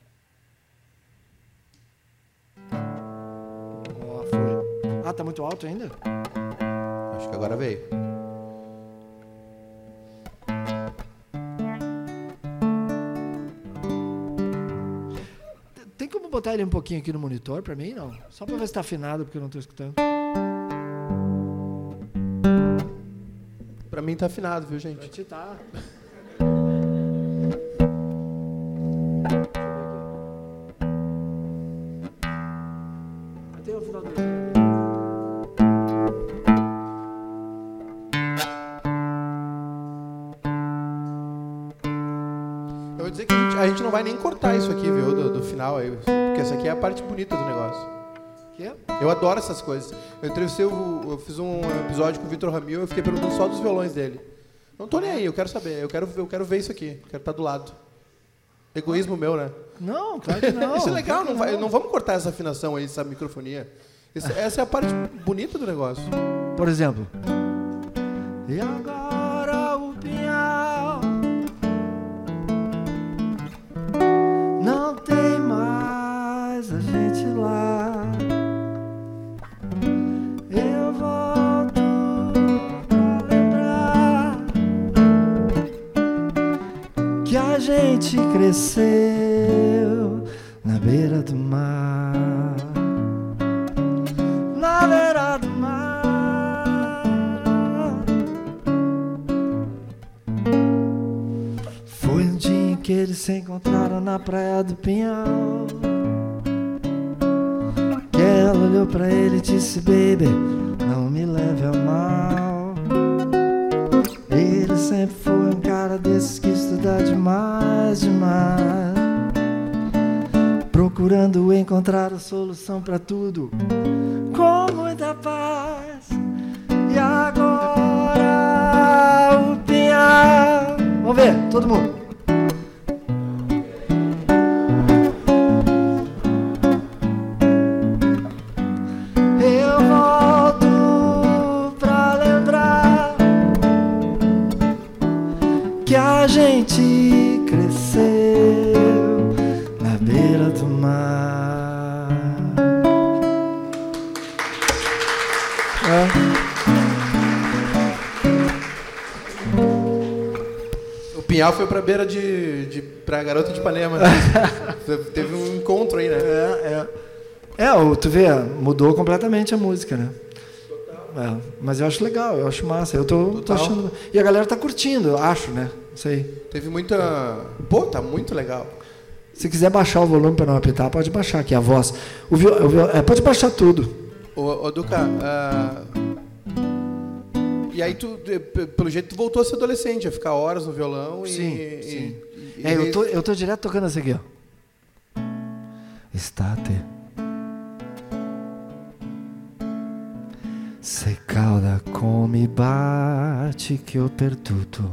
Oh, foi. Ah, tá muito alto ainda? Acho que agora veio. Tem como botar ele um pouquinho aqui no monitor para mim? Não. Só para ver se está afinado, porque eu não estou escutando. Pra mim tá afinado, viu, gente? Pra ti tá. Até o final do dia. Eu vou dizer que a gente, a gente não vai nem cortar isso aqui, viu, do, do final aí, porque essa aqui é a parte bonita do negócio. Eu adoro essas coisas. Eu entrevistei, eu, eu fiz um episódio com o Vitor Ramil, eu fiquei perguntando só dos violões dele. Não tô nem aí, eu quero saber, eu quero, eu quero ver isso aqui, eu quero estar do lado. Egoísmo meu, né? Não, claro que não. Isso é legal, claro não, vai, não vamos cortar essa afinação aí, essa microfonia. Esse, essa é a parte bonita do negócio. Por exemplo. E agora o pinhal não tem mais a gente lá. Eu volto pra lembrar que a gente cresceu na beira do mar. que eles se encontraram na praia do Pinhal. Que ela olhou pra ele e disse: baby, não me leve a mal. Ele sempre foi um cara desses que estuda demais, demais, procurando encontrar a solução pra tudo, com muita paz. E agora o Pinhal. Vamos ver, todo mundo. Eu volto pra lembrar que a gente cresceu na beira do mar. É. O Pinhal foi pra beira de, de pra Garota de Ipanema. Teve um encontro aí, né? É, é. É, tu vê, mudou completamente a música, né? É, mas eu acho legal, eu acho massa. Eu tô, tô achando. E a galera tá curtindo, eu acho, né? Não sei. Teve muita. Pô, tá muito legal. Se quiser baixar o volume para não apitar, pode baixar aqui a voz. O viol... o viol... é, pode baixar tudo. Ô, ô Duca, uh... e aí tu, pelo jeito, tu voltou a ser adolescente, a ficar horas no violão e... Sim, e, sim. E, é, e... eu, tô, eu tô direto tocando essa aqui, ó. Estate. Se calda come bate che ho perduto.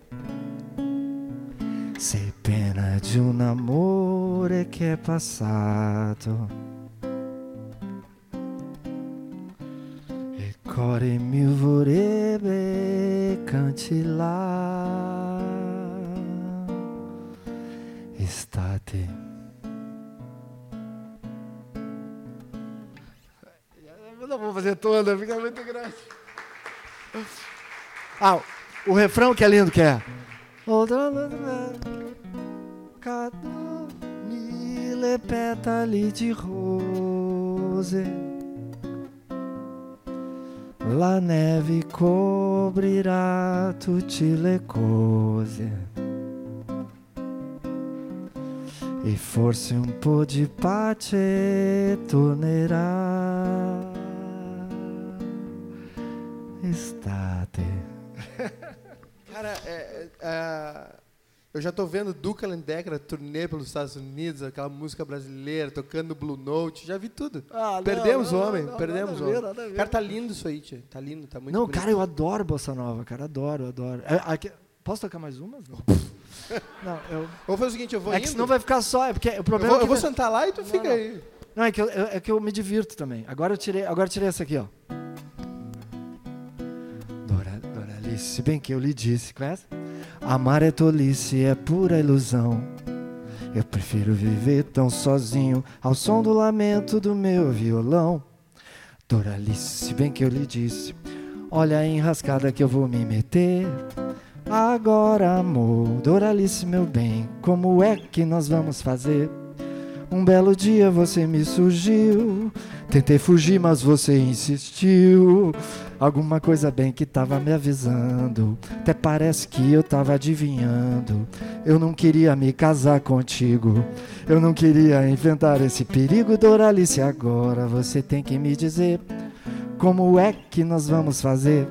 Sei pena di un amore che è passato. E cuore mio vorrebbe cancellare estate. Eu não vou fazer toda, fica muito grande. Ah, o refrão que é lindo que é. Cado mille petali di rose, la neve cobrirà tutte le cose e forse un po' di pace tornerà. Estate. Cara, é, é, eu já tô vendo Duca Lendecker turnê pelos Estados Unidos, aquela música brasileira, tocando Blue Note, já vi tudo. Ah, perdemos o homem, não, perdemos o homem. Cara, tá lindo isso aí, tia. Tá lindo, tá muito Não, bonito. Cara, eu adoro bossa nova, cara, adoro, adoro. É, aqui, posso tocar mais umas? Não. Não, eu... Vou fazer o seguinte, eu vou É indo. que senão vai ficar só, é porque o problema eu vou, é que... eu vou sentar lá e tu não, fica não. aí. Não, é que eu, é que eu me divirto também. Agora eu tirei, agora eu tirei essa aqui, ó. Dora, Doralice, bem que eu lhe disse, conhece? Amar é tolice, é pura ilusão. Eu prefiro viver tão sozinho ao som do lamento do meu violão. Doralice, bem que eu lhe disse, olha a enrascada que eu vou me meter. Agora, amor, Doralice, meu bem, como é que nós vamos fazer? Um belo dia você me surgiu, tentei fugir, mas você insistiu. Alguma coisa bem que tava me avisando, até parece que eu tava adivinhando. Eu não queria me casar contigo, eu não queria inventar esse perigo. Doralice, agora você tem que me dizer como é que nós vamos fazer.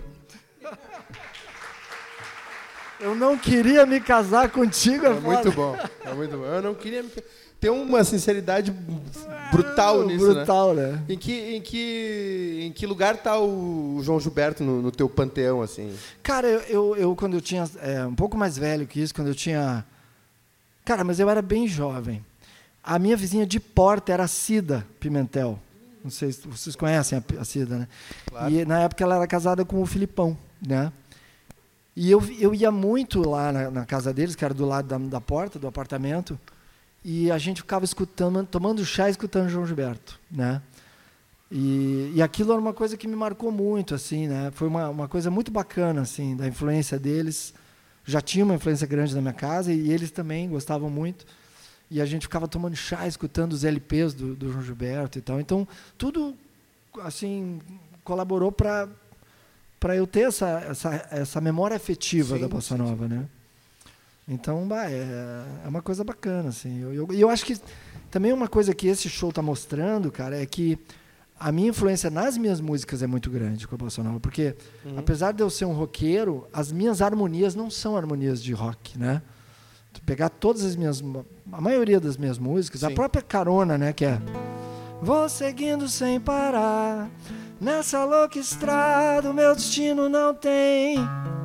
Eu não queria me casar contigo. É, é muito bom, é muito bom. Eu não queria me... Tem uma sinceridade brutal é, nisso, brutal, né? né? Em que, em que, em que lugar tá o João Gilberto no, no teu panteão, assim? Cara, eu, eu, eu quando eu tinha... É, um pouco mais velho que isso, quando eu tinha... Cara, mas eu era bem jovem. A minha vizinha de porta era a Cida Pimentel. Não sei se vocês conhecem a, a Cida, né? Claro. E na época ela era casada com o Filipão, né? E eu, eu ia muito lá na, na casa deles, que era do lado da, da porta, do apartamento, e a gente ficava escutando, tomando chá e escutando João Gilberto, né? E, e aquilo era uma coisa que me marcou muito, assim, né? Foi uma, uma coisa muito bacana, assim, da influência deles. Já tinha uma influência grande na minha casa e, e eles também gostavam muito. E a gente ficava tomando chá, escutando os L Ps do, do João Gilberto e tal. Então, tudo, assim, colaborou para para eu ter essa, essa, essa memória afetiva sim, da Bossa Nova, né? Então, bah, é, é uma coisa bacana, assim. E eu, eu, eu acho que também uma coisa que esse show está mostrando, cara, é que a minha influência nas minhas músicas é muito grande com a Bossa Nova, porque uhum. apesar de eu ser um roqueiro, as minhas harmonias não são harmonias de rock, né? Tu pegar todas as minhas, a maioria das minhas músicas, Sim. a própria Carona, né, que é vou seguindo sem parar, nessa louca estrada, o meu destino não tem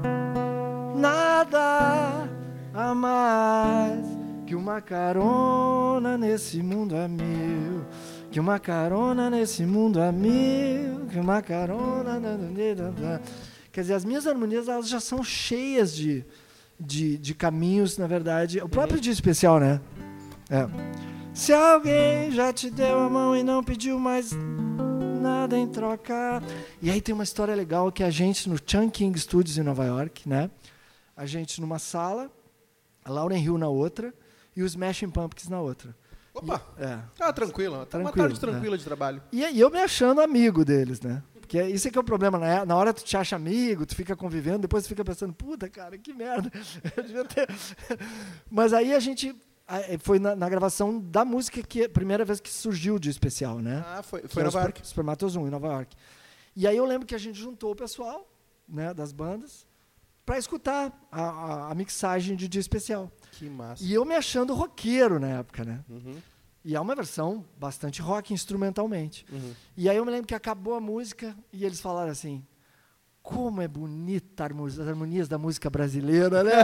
nada a mais que uma carona nesse mundo a mil. Que uma carona nesse mundo a mil, que uma carona... Quer dizer, as minhas harmonias elas já são cheias de, de, de caminhos, na verdade. O próprio uhum. dia especial, né? É. Se alguém já te deu a mão e não pediu mais nada em troca... E aí tem uma história legal que a gente, no Chungking Studios em Nova York, né? A gente numa sala, a Lauryn Hill na outra e os Smashing Pumpkins na outra. Opa! E, é. Ah, tranquilo. Tá uma tarde tranquila é. de trabalho. E, e eu me achando amigo deles, né? Porque isso é que é o problema. Né? Na hora tu te acha amigo, tu fica convivendo, depois tu fica pensando, puta, cara, que merda. Eu devia ter... Mas aí a gente... Foi na, na gravação da música que a primeira vez que surgiu o dia especial, né? Ah, foi, foi em Nova York. Spermatozoon, em Nova York. E aí eu lembro que a gente juntou o pessoal, né, das bandas para escutar a, a, a mixagem de dia especial. Que massa. E eu me achando roqueiro na época, né? Uhum. E é uma versão bastante rock instrumentalmente. Uhum. E aí eu me lembro que acabou a música e eles falaram assim, como é bonita as harmonias da música brasileira, né?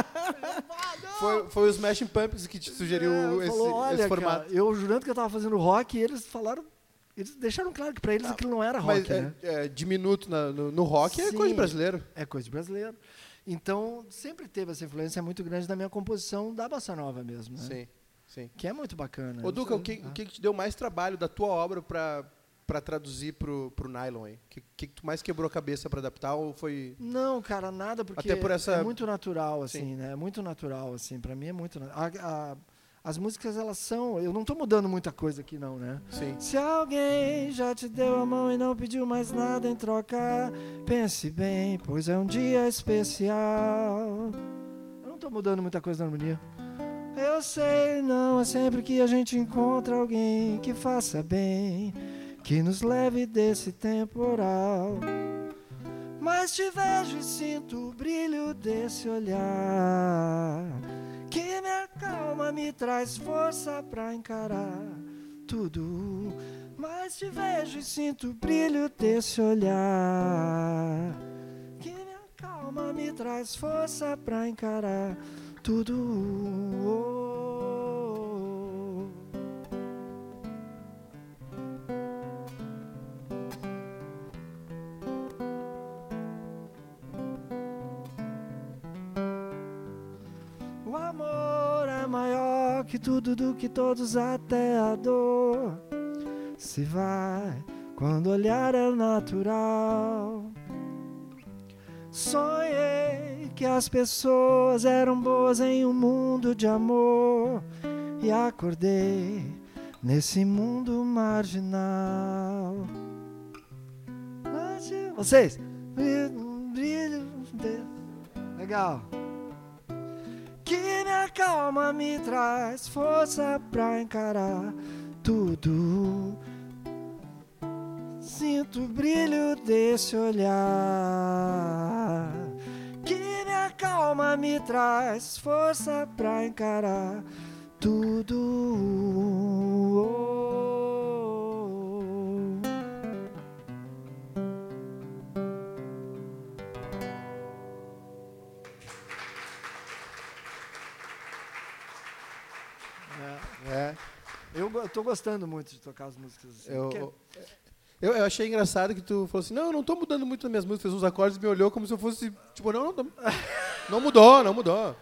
foi, foi os Smashing Pumpkins que te sugeriu é, esse, falou, olha, esse formato. Cara, eu jurando que eu estava fazendo rock e eles falaram, eles deixaram claro que para eles não, aquilo não era rock, mas né? É, é, diminuto na, no, no rock Sim, é coisa de brasileiro. É coisa de brasileiro. Então, sempre teve essa influência muito grande na minha composição da Bossa Nova mesmo, né? Sim, sim. Que é muito bacana. Ô, Duca, o que, ah. o que te deu mais trabalho da tua obra para para traduzir pro, pro nylon aí? O que, que tu mais quebrou a cabeça para adaptar ou foi... Não, cara, nada, porque Até por essa... é muito natural, assim, Sim. né? É muito natural, assim, para mim é muito... A, a, as músicas, elas são... Eu não tô mudando muita coisa aqui, não, né? Sim. Se alguém já te deu a mão e não pediu mais nada em troca, pense bem, pois é um dia especial. Eu não tô mudando muita coisa na harmonia. Eu sei, não é sempre que a gente encontra alguém que faça bem, que nos leve desse temporal. Mas te vejo e sinto o brilho desse olhar, que me acalma, me traz força pra encarar tudo. Mas te vejo e sinto o brilho desse olhar, que me acalma, me traz força pra encarar tudo. Oh. O amor é maior que tudo, do que todos, até a dor se vai quando o olhar é natural. Sonhei que as pessoas eram boas em um mundo de amor e acordei nesse mundo marginal. Vocês? Brilho. Legal. Que me acalma, me traz força pra encarar tudo. Sinto o brilho desse olhar, que me acalma, me traz força pra encarar tudo. Oh. É. Eu estou gostando muito de tocar as músicas assim. Eu, porque... eu, eu achei engraçado que tu falou assim, não, eu não estou mudando muito nas minhas músicas, fez uns acordes e me olhou como se eu fosse, tipo, não, não, não mudou, não mudou.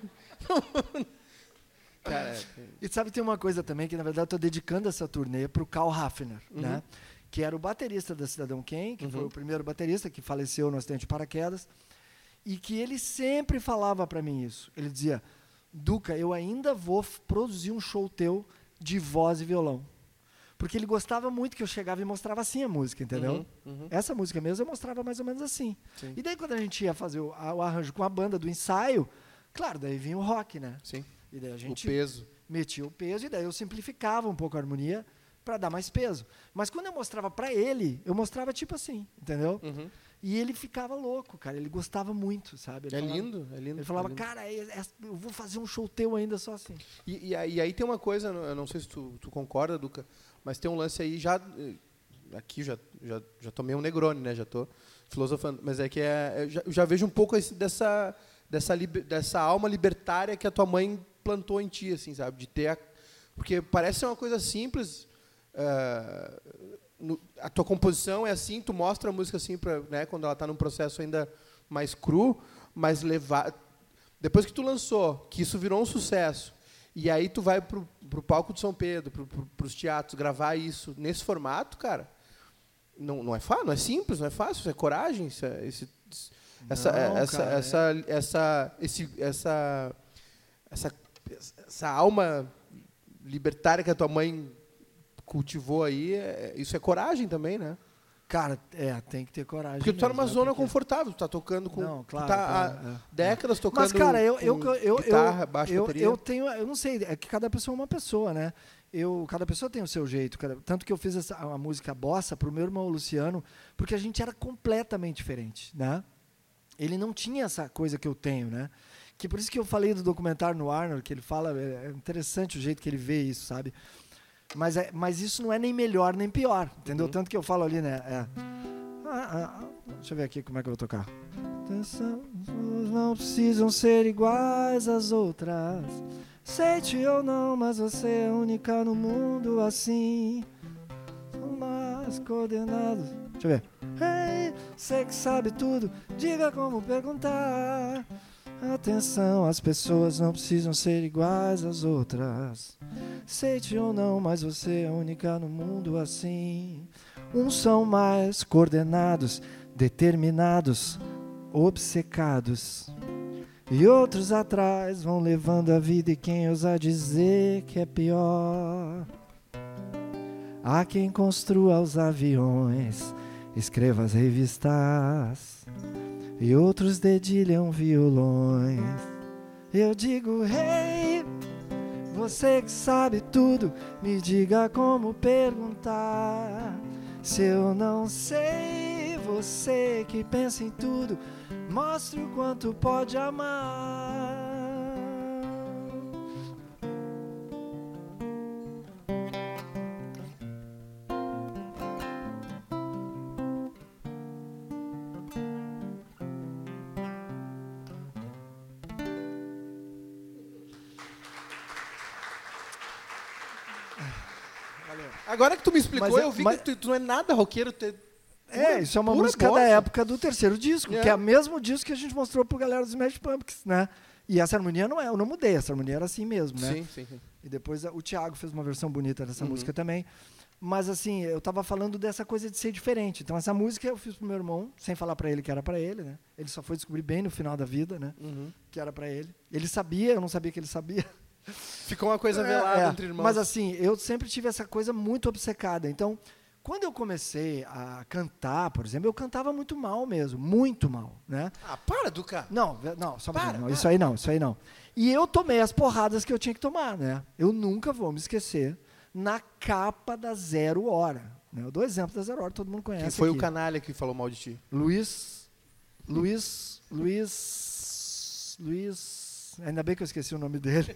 Cara, e sabe, tem uma coisa também que, na verdade, eu estou dedicando essa turnê para o Karl Hafner, uhum. né? Que era o baterista da Cidadão Kane, que uhum. foi o primeiro baterista que faleceu no acidente de paraquedas, e que ele sempre falava para mim isso. Ele dizia, Duca, eu ainda vou produzir um show teu de voz e violão. Porque ele gostava muito que eu chegava e mostrava assim a música, entendeu? Uhum, uhum. Essa música mesmo eu mostrava mais ou menos assim. Sim. E daí quando a gente ia fazer o, a, o arranjo com a banda do ensaio, Claro, daí vinha o rock, né? Sim. E daí a gente O peso. metia o peso e daí eu simplificava um pouco a harmonia para dar mais peso. Mas quando eu mostrava para ele, eu mostrava tipo assim, entendeu? Uhum. E ele ficava louco, cara. Ele gostava muito, sabe? Ele É falava, lindo, é lindo. Ele falava, é lindo. cara, é, é, eu vou fazer um show teu ainda só assim. E, e, aí, e aí tem uma coisa, eu não sei se tu, tu concorda, Duca, mas tem um lance aí já... Aqui já, já, já tomei um Negroni, né? Já tô filosofando. Mas é que é, eu já, eu já vejo um pouco esse, dessa, dessa, liber, dessa alma libertária que a tua mãe plantou em ti, assim, sabe? De ter a, porque parece ser uma coisa simples. Uh, no, a tua composição é assim, tu mostra a música assim, pra, né, quando ela está num processo ainda mais cru, mas levar... Depois que tu lançou, que isso virou um sucesso, e aí tu vai pro, pro palco de São Pedro, pro, pro, pros teatros, gravar isso nesse formato, cara, não, não é fácil, não é simples, não é fácil, isso é coragem, isso é, esse, essa, Não, essa, cara, essa, é. essa, esse, essa, essa, essa alma libertária que a tua mãe cultivou aí, é, isso é coragem também, né? Cara, é, tem que ter coragem. Porque tu tá mesmo, numa né? zona Porque... confortável, tu tá tocando com... Não, claro, tu tá claro, há é, décadas é. tocando Mas, cara, eu, eu, com eu, guitarra, eu, baixo, eu, bateria. eu tenho, eu não sei, é que cada pessoa é uma pessoa, né? Eu, cada pessoa tem o seu jeito. Cara. Tanto que eu fiz essa, a música Bossa pro meu irmão Luciano, porque a gente era completamente diferente, né? Ele não tinha essa coisa que eu tenho, né? Que por isso que eu falei do documentário no Arnold, que ele fala, é interessante o jeito que ele vê isso, sabe? Mas, é, mas isso não é nem melhor nem pior, entendeu? Uhum. Tanto que eu falo ali, né? É, ah, ah, deixa eu ver aqui como é que eu vou tocar. Não precisam ser iguais às outras. Aceite ou não, mas você é única no mundo assim. São mais coordenados. Deixa eu ver. Hey, você que sabe tudo, diga como perguntar. Atenção, as pessoas não precisam ser iguais às outras. Aceite ou não, mas você é única no mundo assim. Uns são mais coordenados, determinados, obcecados. E outros atrás vão levando a vida e quem ousa dizer que é pior. Há quem construa os aviões, escreva as revistas e outros dedilham violões. Eu digo, hey, você que sabe tudo, me diga como perguntar. Se eu não sei, você que pensa em tudo, mostre o quanto pode amar. Agora que tu me explicou, mas, eu vi mas, que tu, tu não é nada roqueiro. Tu é, é, pura, isso é uma música bossa. Da época do terceiro disco, é. Que é o mesmo disco que a gente mostrou pro galera dos Smash Pumpkins, né? E essa harmonia não é, eu não mudei, essa harmonia era assim mesmo, né? Sim, sim, sim. E depois o Thiago fez uma versão bonita dessa uhum. música também. Mas assim, eu tava falando dessa coisa de ser diferente. Então essa música eu fiz pro meu irmão, sem falar pra ele que era pra ele, né? Ele só foi descobrir bem no final da vida, né? Uhum. Que era pra ele. Ele sabia, eu não sabia que ele sabia. Ficou uma coisa velada é, é. entre irmãos. Mas assim, eu sempre tive essa coisa muito obcecada. Então, quando eu comecei a cantar, por exemplo, eu cantava muito mal mesmo, muito mal, né? Ah, para, Duca! Não, não, só para, não, isso aí não, isso aí não. E eu tomei as porradas que eu tinha que tomar, né? Eu nunca vou me esquecer na capa da Zero Hora. Né? Eu dou exemplo da Zero Hora, todo mundo conhece. Quem foi aqui. O canalha que falou mal de ti? Luiz, Luiz, Luiz, Luiz... Ainda bem que eu esqueci o nome dele.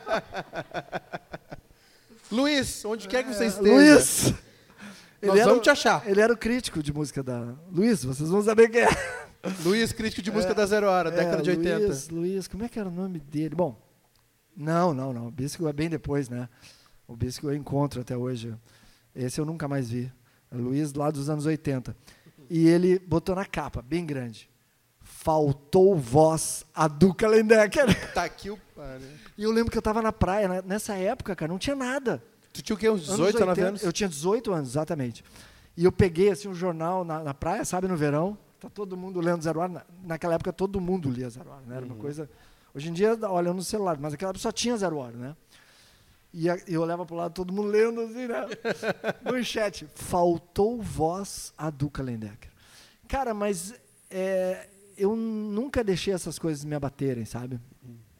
Luiz, onde quer que você esteja. Luiz! Nós ele vamos era, te achar. Ele era o crítico de música da... Luiz, vocês vão saber quem é. Luiz, crítico de música é, da Zero Hora, é, década de oitenta. Luiz, Luiz, como é que era o nome dele? Bom, não, não, não. O Bisco é bem depois, né? O Bisco eu encontro até hoje. Esse eu nunca mais vi. É Luiz lá dos anos oitenta. E ele botou na capa, bem grande. Faltou voz a Duca Lendecker. Tá aqui o... E eu lembro que eu tava na praia, né? Nessa época, cara, não tinha nada. Tu tinha o quê? Uns dezoito, dezenove anos? Eu tinha dezoito anos, exatamente. E eu peguei assim, um jornal na, na praia, sabe, no verão. Tá todo mundo lendo Zero Hora. Na, naquela época, todo mundo lia Zero Hora, né? Era uma uhum. coisa... Hoje em dia, olha no celular, mas naquela época só tinha Zero Hora, né? E a, eu olhava pro lado, todo mundo lendo assim, né? Manchete. Faltou voz a Duca Lendecker. Cara, mas... É, eu nunca deixei essas coisas me abaterem, sabe?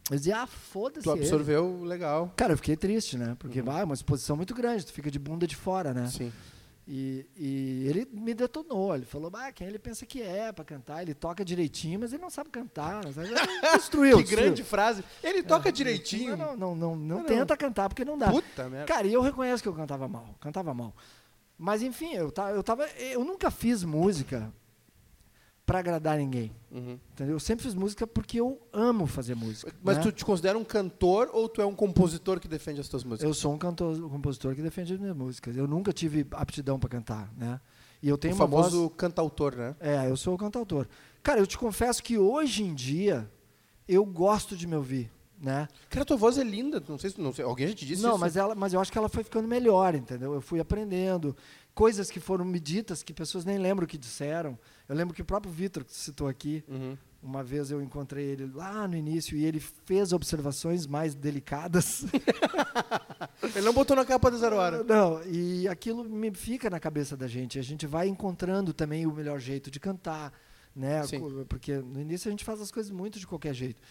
Eu dizia, ah, foda-se. Tu absorveu, ele. legal. Cara, eu fiquei triste, né? Porque Uhum. vai, é uma exposição muito grande, tu fica de bunda de fora, né? Sim. E, e ele me detonou, ele falou, ah, quem ele pensa que é pra cantar, ele toca direitinho, mas ele não sabe cantar. Não sabe? Destruiu. Que destruiu. grande frase. Ele toca É, direitinho. Não, não, não, não, Não, tenta não. cantar, porque não dá. Puta merda. Cara, e eu reconheço que eu cantava mal, cantava mal. Mas enfim, eu, ta- eu, tava, eu nunca fiz música pra agradar ninguém. Uhum. Entendeu? Eu sempre fiz música porque eu amo fazer música. Mas né? tu te considera um cantor ou tu é um compositor que defende as tuas músicas? Eu sou um cantor, um compositor que defende as minhas músicas. Eu nunca tive aptidão pra cantar, né? E eu tenho o uma voz... famoso cantautor, né? É, eu sou o cantautor. Cara, eu te confesso que hoje em dia eu gosto de me ouvir, né? Cara, tua voz é linda. Não sei se não sei, alguém já te disse Não, isso? mas, ela, mas eu acho que ela foi ficando melhor, entendeu? Eu fui aprendendo coisas que foram me ditas que pessoas nem lembram o que disseram. Eu lembro que o próprio Vitor, que citou aqui, Uhum. uma vez eu encontrei ele lá no início e ele fez observações mais delicadas. Ele não botou na capa do Zero Hora. Não, e aquilo me fica na cabeça da gente. A gente vai encontrando também o melhor jeito de cantar, né? Sim. Porque no início a gente faz as coisas muito de qualquer jeito.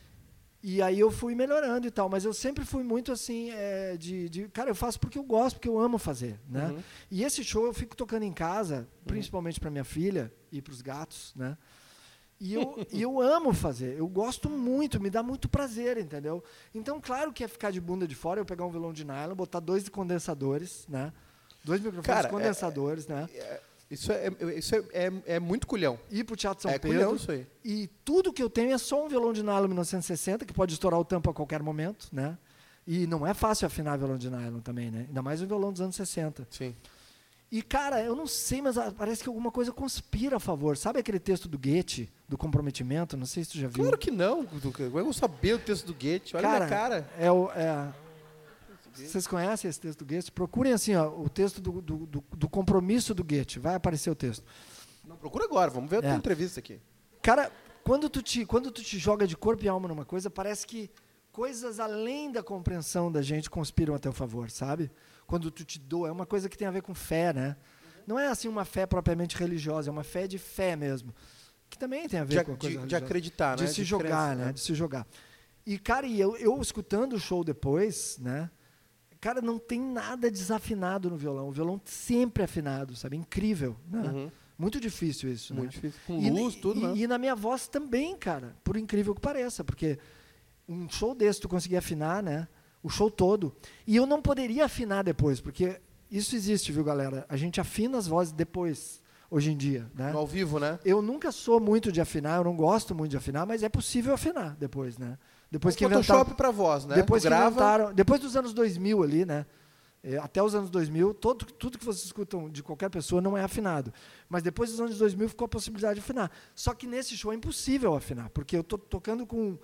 E aí eu fui melhorando e tal, mas eu sempre fui muito assim, é, de, de... Cara, eu faço porque eu gosto, porque eu amo fazer, né? Uhum. E esse show eu fico tocando em casa, principalmente para minha filha e para os gatos, né? E eu, e eu amo fazer, eu gosto muito, me dá muito prazer, entendeu? Então, claro que é ficar de bunda de fora, eu pegar um violão de nylon, botar dois condensadores, né? Dois microfones Cara, condensadores, é, né? é, isso é, isso é, é, é muito culhão. Ir pro Teatro São É Pedro. culhão isso aí. E tudo que eu tenho é só um violão de nylon mil novecentos e sessenta, que pode estourar o tampo a qualquer momento, né? E não é fácil afinar violão de nylon também, né? Ainda mais um violão dos anos sessenta. Sim. E, cara, eu não sei, mas parece que alguma coisa conspira a favor. Sabe aquele texto do Goethe, do comprometimento? Não sei se tu já viu. Claro que não. Duca. Eu vou saber o texto do Goethe. Olha cara, na cara. É o, é... Vocês conhecem esse texto do Goethe? Procurem assim, ó, o texto do, do, do, do compromisso do Goethe. Vai aparecer o texto. Não, procura agora. Vamos ver a tua É. entrevista aqui. Cara, quando tu, te, quando tu te joga de corpo e alma numa coisa, parece que coisas além da compreensão da gente conspiram a teu favor, sabe? Quando tu te doa, é uma coisa que tem a ver com fé, né? Não é assim uma fé propriamente religiosa, é uma fé de fé mesmo. Que também tem a ver De, com a coisa de, de religiosa. acreditar, De né? se jogar, crença, né? De se jogar. E, cara, e eu, eu escutando o show depois, né? Cara, não tem nada desafinado no violão. O violão sempre afinado, sabe? Incrível, né? Uhum. Muito difícil isso, Muito né? difícil. Com E, luz, e, tudo, e, né? e na minha voz também, cara. Por incrível que pareça. Porque um show desse tu conseguia afinar, né? O show todo. E eu não poderia afinar depois, porque isso existe, viu, galera? A gente afina as vozes depois, hoje em dia, né? No ao vivo, né? Eu nunca sou muito de afinar, eu não gosto muito de afinar, mas é possível afinar depois, né? Depois O que inventaram, Photoshop pra voz, né? depois Tu que grava... inventaram, depois dos anos dois mil ali, né? É, até os anos dois mil, todo, tudo que vocês escutam de qualquer pessoa não é afinado. Mas depois dos anos dois mil ficou a possibilidade de afinar. Só que nesse show é impossível afinar, porque eu estou tocando com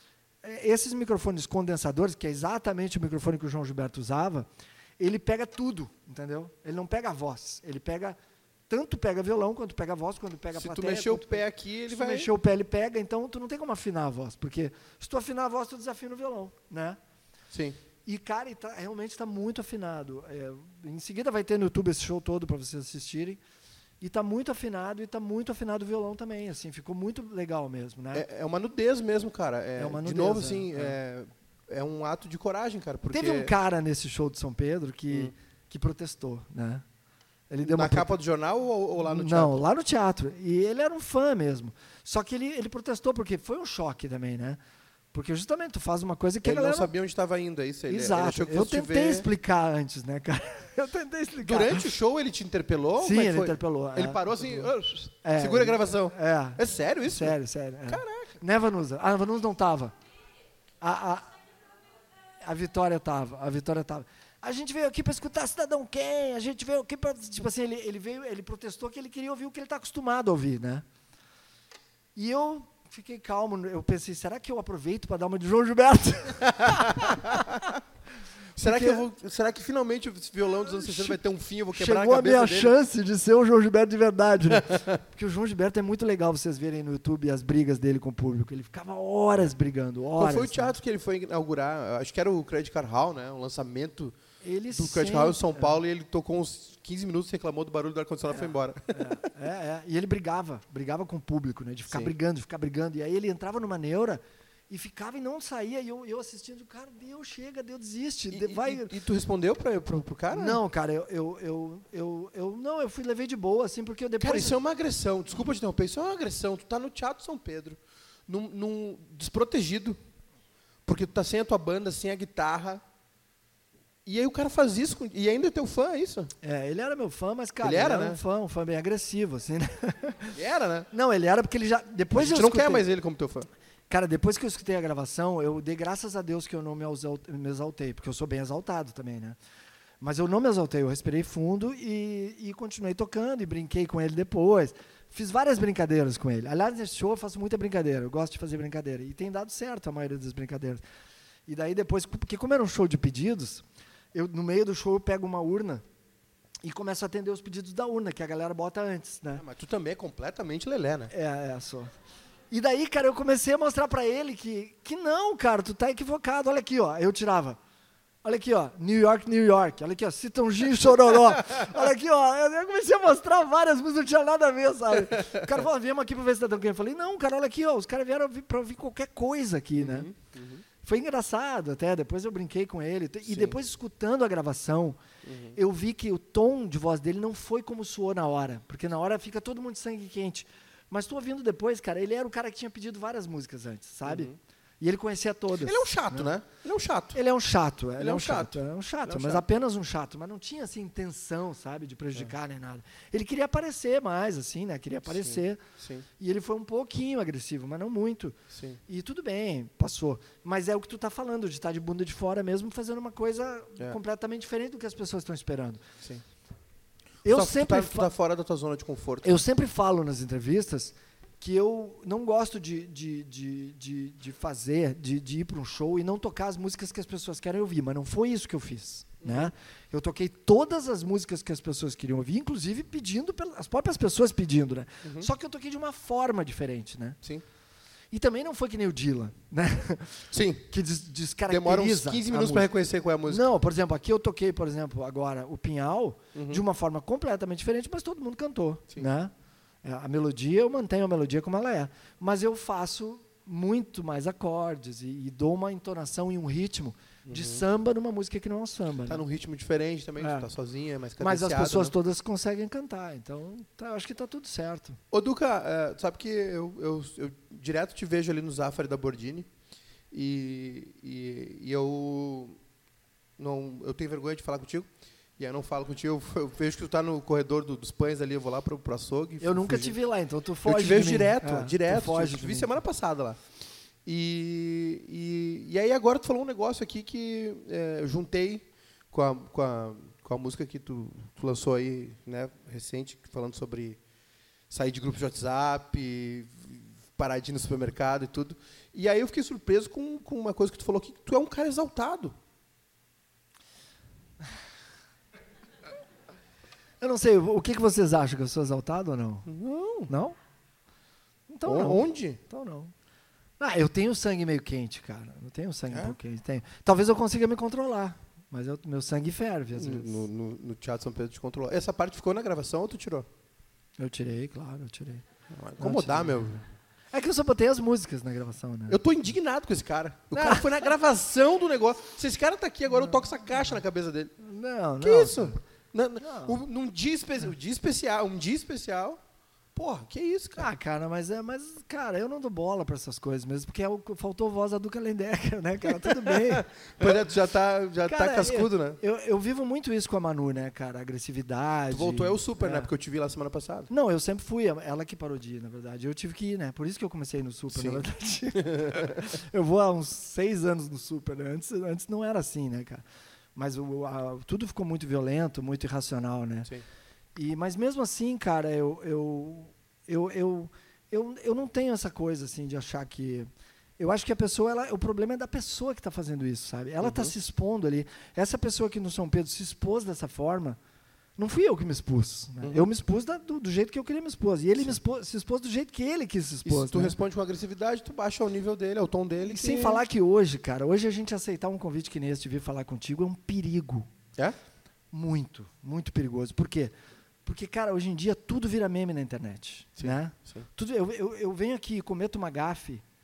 é, esses microfones condensadores, que é exatamente o microfone que o João Gilberto usava, ele pega tudo, entendeu? Ele não pega a voz, ele pega... Tanto pega violão, quanto pega voz, quando pega Se tu plateia. mexer o quanto- pé aqui, ele se tu vai... mexer o pé, ele pega, então tu não tem como afinar a voz, porque se tu afinar a voz, tu desafina o violão, né? Sim. E, cara, e tá- realmente está muito afinado. É, em seguida vai ter no YouTube esse show todo para vocês assistirem. E está muito afinado, e está muito afinado o violão também, assim, ficou muito legal mesmo, né? É, é uma nudez mesmo, cara. É, É uma de nudez, novo, é, assim, é. é um ato de coragem, cara. Porque Teve um cara nesse show de São Pedro que, Hum. que protestou, né? Ele deu na uma prote- capa do jornal ou, ou lá no Não, teatro? lá no teatro. E ele era um fã mesmo. Só que ele, ele protestou porque foi um choque também, né? Porque justamente tu faz uma coisa que Ele a galera não sabia onde estava indo, é isso? Ele, Exato. ele achou que Eu fosse te tentei ver... explicar antes, né, cara? Eu tentei explicar. Durante o show ele te interpelou? Sim, Como é que ele foi? interpelou. Ele é. parou assim, "Ah, É, segura a ele- gravação. É. É sério isso? Sério, sério. É. Caraca. Né, Vanusa? Ah, a Vanusa não tava. A, a, a Vitória tava. A Vitória tava. A gente veio aqui para escutar Cidadão Quem, a gente veio aqui para... Tipo assim, ele, ele veio, ele protestou que ele queria ouvir o que ele está acostumado a ouvir, né? E eu fiquei calmo, eu pensei, será que eu aproveito para dar uma de João Gilberto? Será, Porque- que eu vou, será que finalmente esse violão dos anos sessenta vai ter um fim? Eu vou quebrar Chegou a a cabeça minha dele? chance de ser o João Gilberto de verdade, né? Porque o João Gilberto é muito legal vocês verem no YouTube as brigas dele com o público. Ele ficava horas brigando, Qual horas. foi o né? teatro que ele foi inaugurar? Acho que era o Credit Card Hall, né? O lançamento Ele do Credit Card Hall em São sempre- Paulo, e ele tocou uns quinze minutos, reclamou do barulho do ar-condicionado e foi embora. É, é, é. E ele brigava, brigava com o público, né? De ficar Sim. brigando, de ficar brigando. E aí ele entrava numa neura E ficava e não saía, e eu, eu assistindo, cara, Deus, chega, Deus desiste. E, de, vai... e, e tu respondeu para pro, pro cara? Não, cara, eu, eu, eu, eu, eu, não, eu fui, levei de boa, assim, porque eu depois... Cara, isso é uma agressão, desculpa te interromper, isso é uma agressão. Tu tá no Teatro São Pedro, num, num desprotegido, porque tu tá sem a tua banda, sem a guitarra, e aí o cara faz isso, com, e ainda é teu fã, é isso? É, ele era meu fã, mas, cara, ele era, ele era né? um fã, um fã bem agressivo, assim, né? Ele era, né? Não, ele era porque ele já... Depois a gente eu não escutei, quer mais ele como teu fã. Cara, depois que eu escutei a gravação, eu dei graças a Deus que eu não me, me exaltei, porque eu sou bem exaltado também, né? Mas eu não me exaltei, eu respirei fundo e, e continuei tocando e brinquei com ele depois. Fiz várias brincadeiras com ele. Aliás, nesse show eu faço muita brincadeira, eu gosto de fazer brincadeira. E tem dado certo a maioria das brincadeiras. E daí depois, porque como era um show de pedidos, eu, no meio do show eu pego uma urna e começo a atender os pedidos da urna, que a galera bota antes, né? Ah, mas tu também é completamente lelé, né? É, é, só. E daí, cara, eu comecei a mostrar pra ele que, que não, cara, tu tá equivocado. Olha aqui, ó, eu tirava. Olha aqui, ó, New York, New York. Olha aqui, ó, Citãozinho e Chororó. Olha aqui, ó, eu comecei a mostrar várias músicas, não tinha nada a ver, sabe? O cara falou, viemos aqui pra ver se tá tranquilo. Eu falei, não, cara, olha aqui, ó, os caras vieram pra ouvir qualquer coisa aqui, né? Uhum, uhum. Foi engraçado até, depois eu brinquei com ele. E Sim. depois, escutando a gravação, uhum. eu vi que o tom de voz dele não foi como soou na hora. Porque na hora fica todo mundo de sangue quente. Mas tô ouvindo depois, cara, ele era o cara que tinha pedido várias músicas antes, sabe? Uhum. E ele conhecia todas. Ele é um chato, né? né? Ele é um chato. Ele é um chato, ele, ele é um chato. chato. É um chato, é um mas chato. apenas um chato. Mas não tinha, assim, intenção, sabe, de prejudicar é. nem nada. Ele queria aparecer mais, assim, né? Queria aparecer. Sim. Sim. E ele foi um pouquinho agressivo, mas não muito. Sim. E tudo bem, passou. Mas é o que tu tá falando, de estar de bunda de fora mesmo, fazendo uma coisa é. completamente diferente do que as pessoas estão esperando. Sim. Eu tu sempre tá, tu tá fora da tua zona de conforto. Eu sempre falo nas entrevistas que eu não gosto de, de, de, de, de fazer, de, de ir para um show e não tocar as músicas que as pessoas querem ouvir, mas não foi isso que eu fiz. Uhum. Né? Eu toquei todas as músicas que as pessoas queriam ouvir, inclusive pedindo, as próprias pessoas pedindo. Né? Uhum. Só que eu toquei de uma forma diferente. Né? Sim. E também não foi que nem o Dylan, né? Sim. Que des descaracteriza. Demora uns quinze minutos para reconhecer qual é a música. Não, por exemplo, aqui eu toquei, por exemplo, agora o Pinhal, uhum. de uma forma completamente diferente, mas todo mundo cantou. Sim. Né? A melodia, eu mantenho a melodia como ela é. Mas eu faço muito mais acordes e, e dou uma entonação e um ritmo uhum. de samba numa música que não é um samba. Tá né? num ritmo diferente também, é. tu tá sozinha, é mais Mas as pessoas né? todas conseguem cantar, então tá, acho que tá tudo certo. Ô Duca, é, sabe que eu, eu, eu direto te vejo ali no Zafari da Bordini e, e, e eu, não, eu tenho vergonha de falar contigo. E aí eu não falo contigo, eu, eu vejo que tu tá no corredor do, dos pães ali, eu vou lá pro, pro açougue. Eu nunca fugir. te vi lá, então tu foge. Eu te vejo de direto, é, direto. Foge te, te vi semana passada lá. E, e, e aí agora tu falou um negócio aqui que é, eu juntei com a, com, a, com a música que tu, tu lançou aí, né, recente, falando sobre sair de grupos de WhatsApp, parar de ir no supermercado e tudo. E aí eu fiquei surpreso com, com uma coisa que tu falou aqui, que tu é um cara exaltado. Eu não sei, o que, que vocês acham? Que eu sou exaltado ou não? Não. Não? Então o, não. Onde? Então não. Ah, eu tenho sangue meio quente, cara. Eu tenho sangue é? meio quente. Tenho. Talvez eu consiga me controlar, mas eu, meu sangue ferve às vezes. No, no, no Teatro São Pedro te controlou. Essa parte ficou na gravação ou tu tirou? Eu tirei, claro, eu tirei. Vai incomodar, tirei. meu. É que eu só botei as músicas na gravação, né? Eu tô indignado com esse cara. O cara foi na gravação do negócio. Se esse cara tá aqui agora, eu toco essa caixa na cabeça dele. Não, que não. Que isso? Na, um, num dia, espe um dia especial, um dia especial. Porra, que isso, cara? Ah, cara, mas é, mas cara, eu não dou bola pra essas coisas mesmo, porque é o, faltou voz a Duca Lendecker, né, cara? Tudo bem. Pois é, tu já tá, já cara, tá cascudo, eu, né? Eu, eu vivo muito isso com a Manu, né, cara? Agressividade. Tu voltou é o super, é. né? Porque eu te vi lá semana passada. Não, eu sempre fui, ela que parou de ir, na verdade. Eu tive que ir, né? Por isso que eu comecei no super, Sim. na verdade. Eu vou há uns seis anos no super, né? Antes, antes não era assim, né, cara? Mas o, a, tudo ficou muito violento, muito irracional, né? Sim. E, mas mesmo assim, cara, eu, eu, eu, eu, eu, eu não tenho essa coisa assim de achar que... Eu acho que a pessoa, ela, o problema é da pessoa que está fazendo isso, sabe? Ela está uhum. se expondo ali. Essa pessoa que no São Pedro se expôs dessa forma, não fui eu que me expus. Né? Uhum. Eu me expus da, do, do jeito que eu queria me expor. E ele me expôs, se expôs do jeito que ele quis se expor. Se tu né? responde com agressividade, tu baixa o nível dele, o tom dele. E que... sem falar que hoje, cara, hoje a gente aceitar um convite que nem esse de vir falar contigo é um perigo. É? Muito, muito perigoso. Por quê? Porque, cara, hoje em dia tudo vira meme na internet. Sim, né? sim. Tudo, eu, eu, eu venho aqui e cometo uma gafe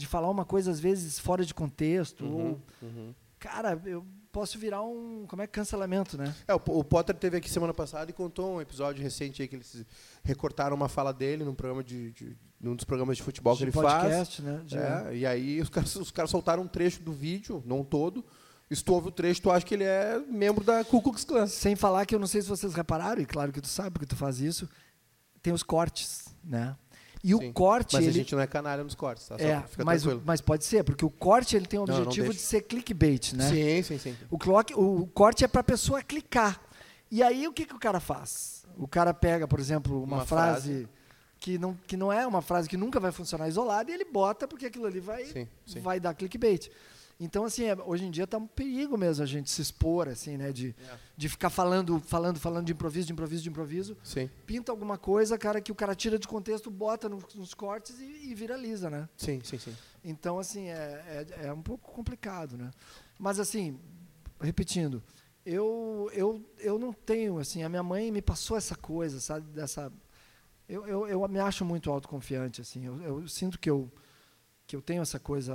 de falar uma coisa, às vezes, fora de contexto. Uhum, ou, uhum. Cara, eu posso virar um... Como é que cancelamento, né? É, o, o Potter teve aqui semana passada e contou um episódio recente aí que eles recortaram uma fala dele num programa de, de num dos programas de futebol de que ele podcast, faz. Né? De... É, e aí os caras, os caras soltaram um trecho do vídeo, não todo. E se tu ouve o trecho, tu acha que ele é membro da Ku Klux Klan. Sem falar que eu não sei se vocês repararam, e claro que tu sabe porque tu faz isso, tem os cortes, né? E Sim, o corte... Mas ele... a gente não é canalha nos cortes, tá? Só É, fica mas, tranquilo. mas pode ser, porque o corte ele tem o Não, não objetivo deixa. de ser clickbait, né? Sim, sim, sim. O, clock, o corte é para a pessoa clicar. E aí o que, que o cara faz? O cara pega, por exemplo, uma, Uma frase, frase. Que, não, que não é uma frase que nunca vai funcionar isolada e ele bota porque aquilo ali vai, Sim, sim. vai dar clickbait. Então, assim, é, hoje em dia está um perigo mesmo a gente se expor, assim, né? De, É. de ficar falando, falando, falando de improviso, de improviso, de improviso. Sim, Pinta alguma coisa, cara, que o cara tira de contexto, bota nos, nos cortes e, e viraliza, né? sim, sim, sim. Então, assim, é, é, é um pouco complicado, né? Mas, assim, repetindo, eu, eu, eu não tenho, assim, a minha mãe me passou essa coisa, sabe, dessa... Eu, eu, eu me acho muito autoconfiante, assim, eu, eu sinto que eu, que eu tenho essa coisa,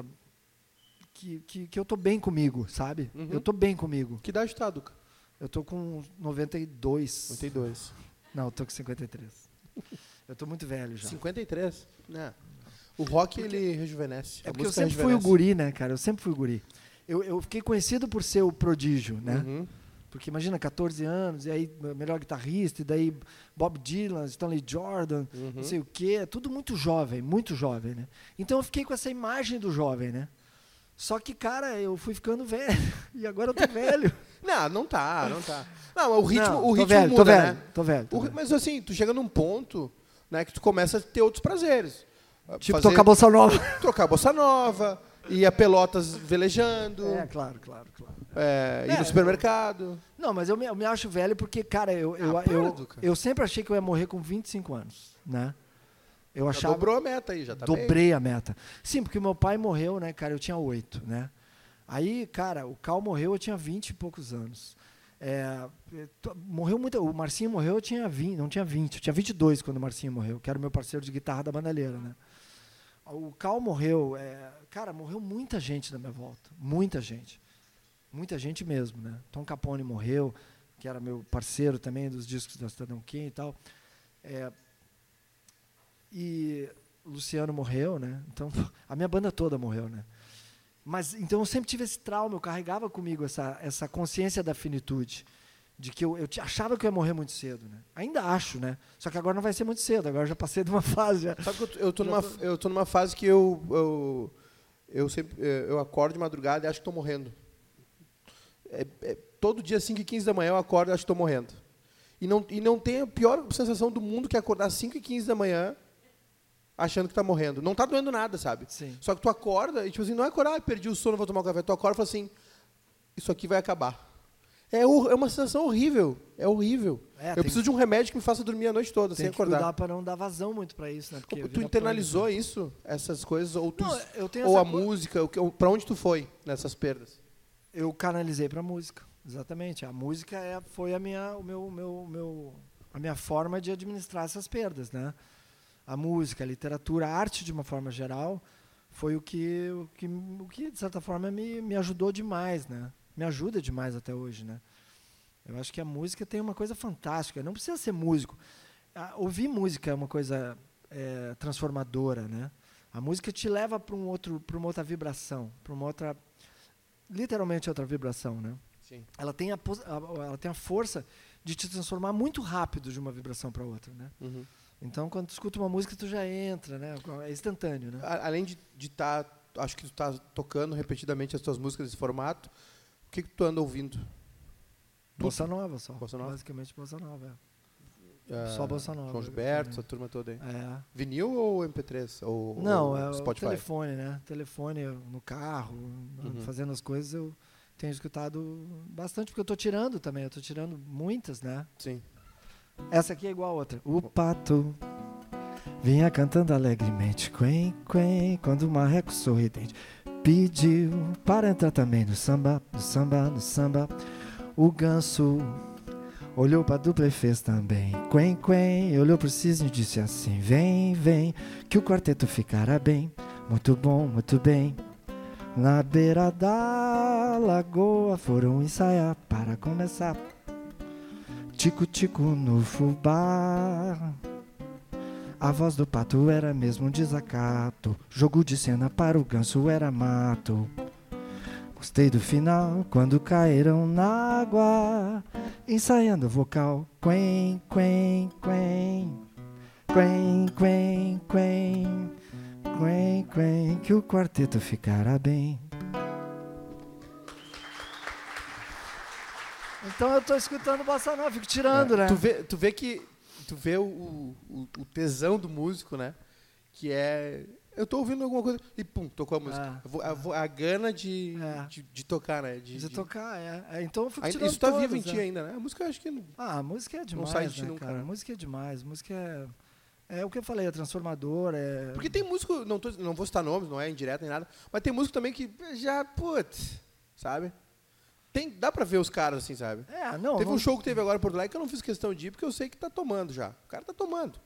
que, que, que eu tô bem comigo, sabe? Uhum. Eu tô bem comigo. Que idade tá, Duca? Eu tô com noventa e dois. noventa e dois. Não, eu tô com cinquenta e três. Eu tô muito velho já. cinquenta e três? Né? O rock, porque, ele rejuvenesce. É a porque eu música sempre rejuvenesce. fui o guri, né, cara? Eu sempre fui o guri. Eu, eu fiquei conhecido por ser o prodígio, né? Uhum. Porque imagina, catorze anos, e aí melhor guitarrista, e daí Bob Dylan, Stanley Jordan, Uhum. não sei o quê. Tudo muito jovem, muito jovem, né? Então eu fiquei com essa imagem do jovem, né? Só que, cara, eu fui ficando velho. E agora eu tô velho. Não, não tá, não tá. Não, o ritmo, Não, o tô ritmo velho, muda, tô velho, né? tô velho. Tô O, velho. mas assim, tu chega num ponto, né, que tu começa a ter outros prazeres. Tipo, Fazer- tocar bossa nova. Trocar bossa nova, ir a Pelotas velejando, É, claro, claro, claro. é, ir É, no supermercado. Não, mas eu me, eu me acho velho porque, cara, eu, eu, Ah, para, eu, Duca. eu sempre achei que eu ia morrer com vinte e cinco anos, né? Eu Já achava... dobrou a meta aí, já tá bem. Dobrei a meta. Sim, porque meu pai morreu, né, cara? Eu tinha oito, né? Aí, cara, o Cal morreu, eu tinha vinte e poucos anos. É, morreu muito. O Marcinho morreu, eu tinha vinte, não tinha vinte. Eu tinha vinte e dois quando o Marcinho morreu, que era o meu parceiro de guitarra da bandalheira, né? O Cal morreu, é, cara, morreu muita gente na minha volta. Muita gente. Muita gente mesmo, né? Tom Capone morreu, que era meu parceiro também dos discos da Cidadão Kim e tal. É, e Luciano morreu, né? Então, a minha banda toda morreu, né? Mas, então, eu sempre tive esse trauma, eu carregava comigo essa, essa consciência da finitude, de que eu, eu t- achava que eu ia morrer muito cedo, né? Ainda acho, né? Só que agora não vai ser muito cedo, agora eu já passei de uma fase. Já. Sabe que eu, tô- eu, tô numa, eu tô numa fase que eu, eu, eu, sempre, eu acordo de madrugada e acho que estou morrendo. É, é, todo dia, cinco e quinze da manhã, eu acordo e acho que estou morrendo. E não, e não tem a pior sensação do mundo que acordar às cinco e quinze da manhã achando que está morrendo. Não está doendo nada, sabe? Sim. Só que tu acorda e, tipo assim, não é acordar, ah, perdi o sono, vou tomar um café. Tu acorda e fala assim, isso aqui vai acabar. É, hor- é uma sensação horrível. É horrível. É, eu tem preciso de um remédio que me faça dormir a noite toda, Tem sem que acordar. cuidar para não dar vazão muito para isso, né? Porque Tu vira internalizou pânico. isso, essas coisas, ou, tu, Não, eu tenho ou essa a co- música, o que- ou- pra onde tu foi nessas perdas? Eu canalizei para música, exatamente. A música é, foi a minha, o meu, meu, meu, a minha forma de administrar essas perdas, né? A música, a literatura, a arte de uma forma geral, foi o que, o que, o que de certa forma me, me ajudou demais, né? Me ajuda demais até hoje, né? Eu acho que a música tem uma coisa fantástica. Não precisa ser músico. Ah, ouvir música é uma coisa é, transformadora, né? A música te leva para um outro, para uma outra vibração, para uma outra, literalmente outra vibração, né? Sim. Ela tem a, pos- a- ela tem a força de te transformar muito rápido de uma vibração para outra, né? Uhum. Então, quando tu escuta uma música, tu já entra, né? É instantâneo, né? A- Além de estar, acho que tu tá tocando repetidamente as tuas músicas nesse formato, o que, que tu anda ouvindo? Bossa nova só. Bossa nova? Basicamente bossa nova. Ah, Só bossa nova, João eu Gilberto, também. essa turma toda aí. É. Vinil ou M P três? Ou, Não, ou é o Spotify? telefone, né? Telefone no carro, Uhum. fazendo as coisas, eu tenho escutado bastante, porque eu estou tirando também, eu estou tirando muitas, né? Sim. Essa aqui é igual a outra. O pato vinha cantando alegremente, quen, quen, quando o marreco sorridente pediu para entrar também no samba, no samba, no samba. O ganso olhou para a dupla e fez também, quen, quen, olhou pro cisne e disse assim, vem, vem, que o quarteto ficará bem. Muito bom, muito bem. Na beira da lagoa foram ensaiar para começar. Tico-tico no fubá. A voz do pato era mesmo um desacato. Jogo de cena para o ganso era mato. Gostei do final quando caíram na água. Ensaiando o vocal. Quen, quen, quen. Quen, quen, quen. Quen, quen. Que o quarteto ficará bem. Então eu tô escutando bossa nova, fico tirando, é, né? Tu vê, tu vê que tu vê o, o, o tesão do músico, né? Que é... Eu tô ouvindo alguma coisa e pum, tocou a música. Ah, a, a, a gana de, é. de, de tocar, né? De, de tocar, é. é. Então eu fico a, tirando isso tá todas, vivo em ti é. ainda, né? A música eu acho que... Não, ah, a música é demais, não sai de ti né, nunca, cara? né? A música é demais, a música é... É o que eu falei, é transformador, é... Porque tem músico, não, tô, não vou citar nomes, não é indireto nem nada, mas tem músico também que já, putz, sabe? Tem, dá pra ver os caras assim, sabe? É, não... Teve não... um show que teve agora por lá que eu não fiz questão de ir, porque eu sei que tá tomando já. O cara tá tomando.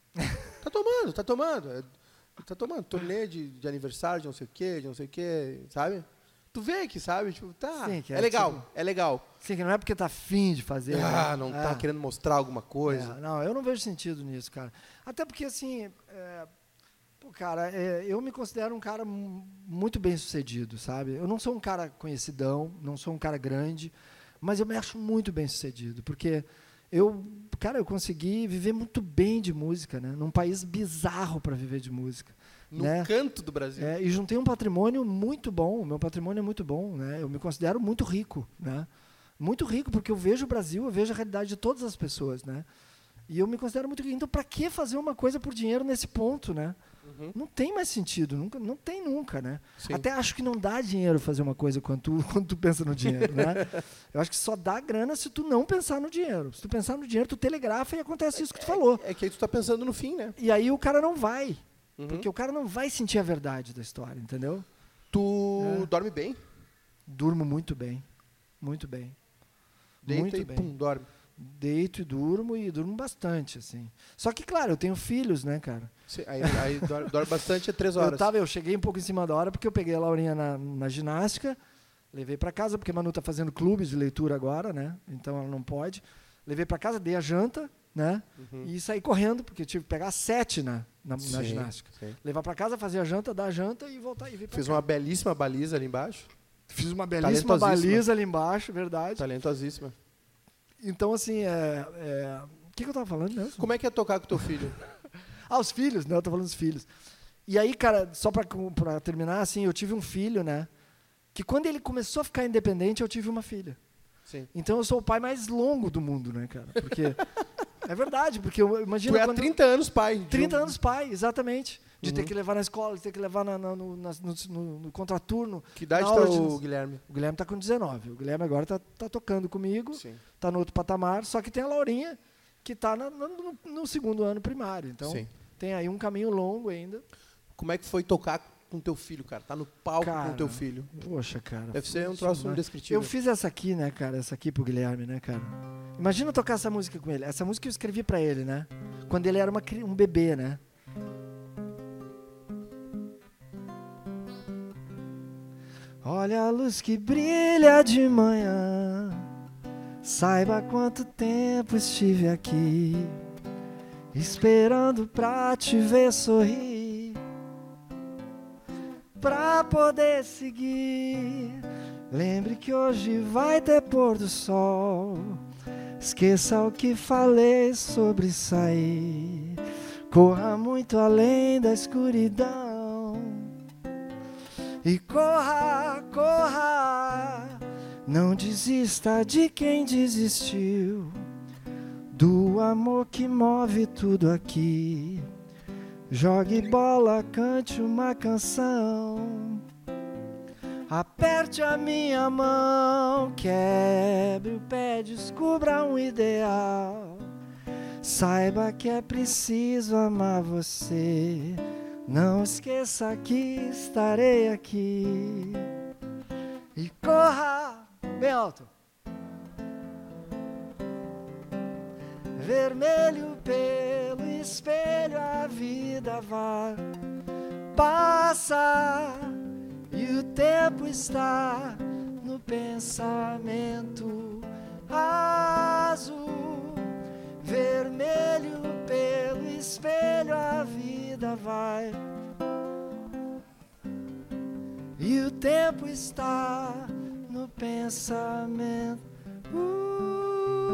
tá tomando, tá tomando. É, tá tomando. Turnê de, de aniversário, de não sei o quê, de não sei o quê, sabe? Tu vê que, sabe? Tipo, tá, Sim, que é, é legal, tipo- é legal. Sim, que não é porque tá afim de fazer, Ah, né? não é. tá querendo mostrar alguma coisa. É, não, eu não vejo sentido nisso, cara. Até porque, assim, é, pô, cara, é, eu me considero um cara mu- muito bem sucedido, sabe? Eu não sou um cara conhecidão, não sou um cara grande, mas eu me acho muito bem sucedido, porque eu, cara, eu consegui viver muito bem de música, né? Num país bizarro para viver de música. No né? canto do Brasil. É, e juntei um patrimônio muito bom, o meu patrimônio é muito bom, né? Eu me considero muito rico, né? Muito rico, porque eu vejo o Brasil, eu vejo a realidade de todas as pessoas, né? E eu me considero muito rico. Então, para que fazer uma coisa por dinheiro nesse ponto, né? Uhum. Não tem mais sentido, nunca, não tem nunca, né? Sim. Até acho que não dá dinheiro fazer uma coisa quando tu, quando tu pensa no dinheiro, né? Eu acho que só dá grana se tu não pensar no dinheiro. Se tu pensar no dinheiro, tu telegrafa e acontece isso que tu falou. É que aí tu tá pensando no fim, né? E aí o cara não vai. Uhum. Porque o cara não vai sentir a verdade da história, entendeu? Tu É. dorme bem? Durmo muito bem. Muito bem. Deita muito e bem. pum, dorme. Deito e durmo, e durmo bastante, assim. Só que, claro, eu tenho filhos, né, cara? Cê- Aí, aí dorme, dorme bastante, é três horas. Eu, tava, eu cheguei um pouco em cima da hora, porque eu peguei a Laurinha na, na ginástica, levei para casa, porque a Manu tá fazendo clube de leitura agora, né? Então ela não pode. Levei para casa, dei a janta, né? Uhum. E saí correndo, porque eu tive que pegar sete na, na, na Sim, ginástica. sim. Levar para casa, fazer a janta, dar a janta e voltar e vir pra Fiz cá. uma belíssima baliza ali embaixo. Fiz uma belíssima Talentosíssima. baliza ali embaixo, verdade. Talentosíssima. Então, assim, é, é... o que, que eu tava falando mesmo? Como é que é tocar com teu filho? Ah, os filhos, né? Eu tô falando dos filhos. E aí, cara, só pra, pra terminar, assim, eu tive um filho, né? Que quando ele começou a ficar independente, eu tive uma filha. Sim. Então eu sou o pai mais longo do mundo, né, cara? Porque... é verdade, porque eu imagino Tu é há quando... trinta anos pai. de trinta um- anos pai, exatamente. De Uhum. ter que levar na escola, de ter que levar na, na, no, nas- no, no, no contraturno. Que idade na tá aula de- o Guilherme? O Guilherme tá com dezenove. O Guilherme agora tá, tá tocando comigo. Sim. Tá no outro patamar, só que tem a Laurinha, que está no, no- no segundo ano primário. Então, Sim. tem aí um caminho longo ainda. Como é que foi tocar com teu filho, cara? Tá no palco Cara, com teu filho. Poxa, cara. Deve ser um foi troço demais. indescritível. Eu fiz essa aqui, né, cara? Essa aqui pro Guilherme, né, cara? Imagina eu tocar essa música com ele. Essa música eu escrevi pra ele, né? Quando ele era uma, cri- um bebê, né? Olha a luz que brilha de manhã. Saiba quanto tempo estive aqui, esperando pra te ver sorrir, pra poder seguir. Lembre que hoje vai ter pôr do sol. Esqueça o que falei sobre sair. Corra muito além da escuridão. E corra, corra. Não desista de quem desistiu, do amor que move tudo aqui. Jogue bola, cante uma canção. Aperte a minha mão, quebre o pé, descubra um ideal. Saiba que é preciso amar você. Não esqueça que estarei aqui. E corra, bem alto. Vermelho pelo espelho a vida vai. passa e o tempo está no pensamento azul, vermelho pelo espelho a vida vai. E o tempo está no pensamento. Uh,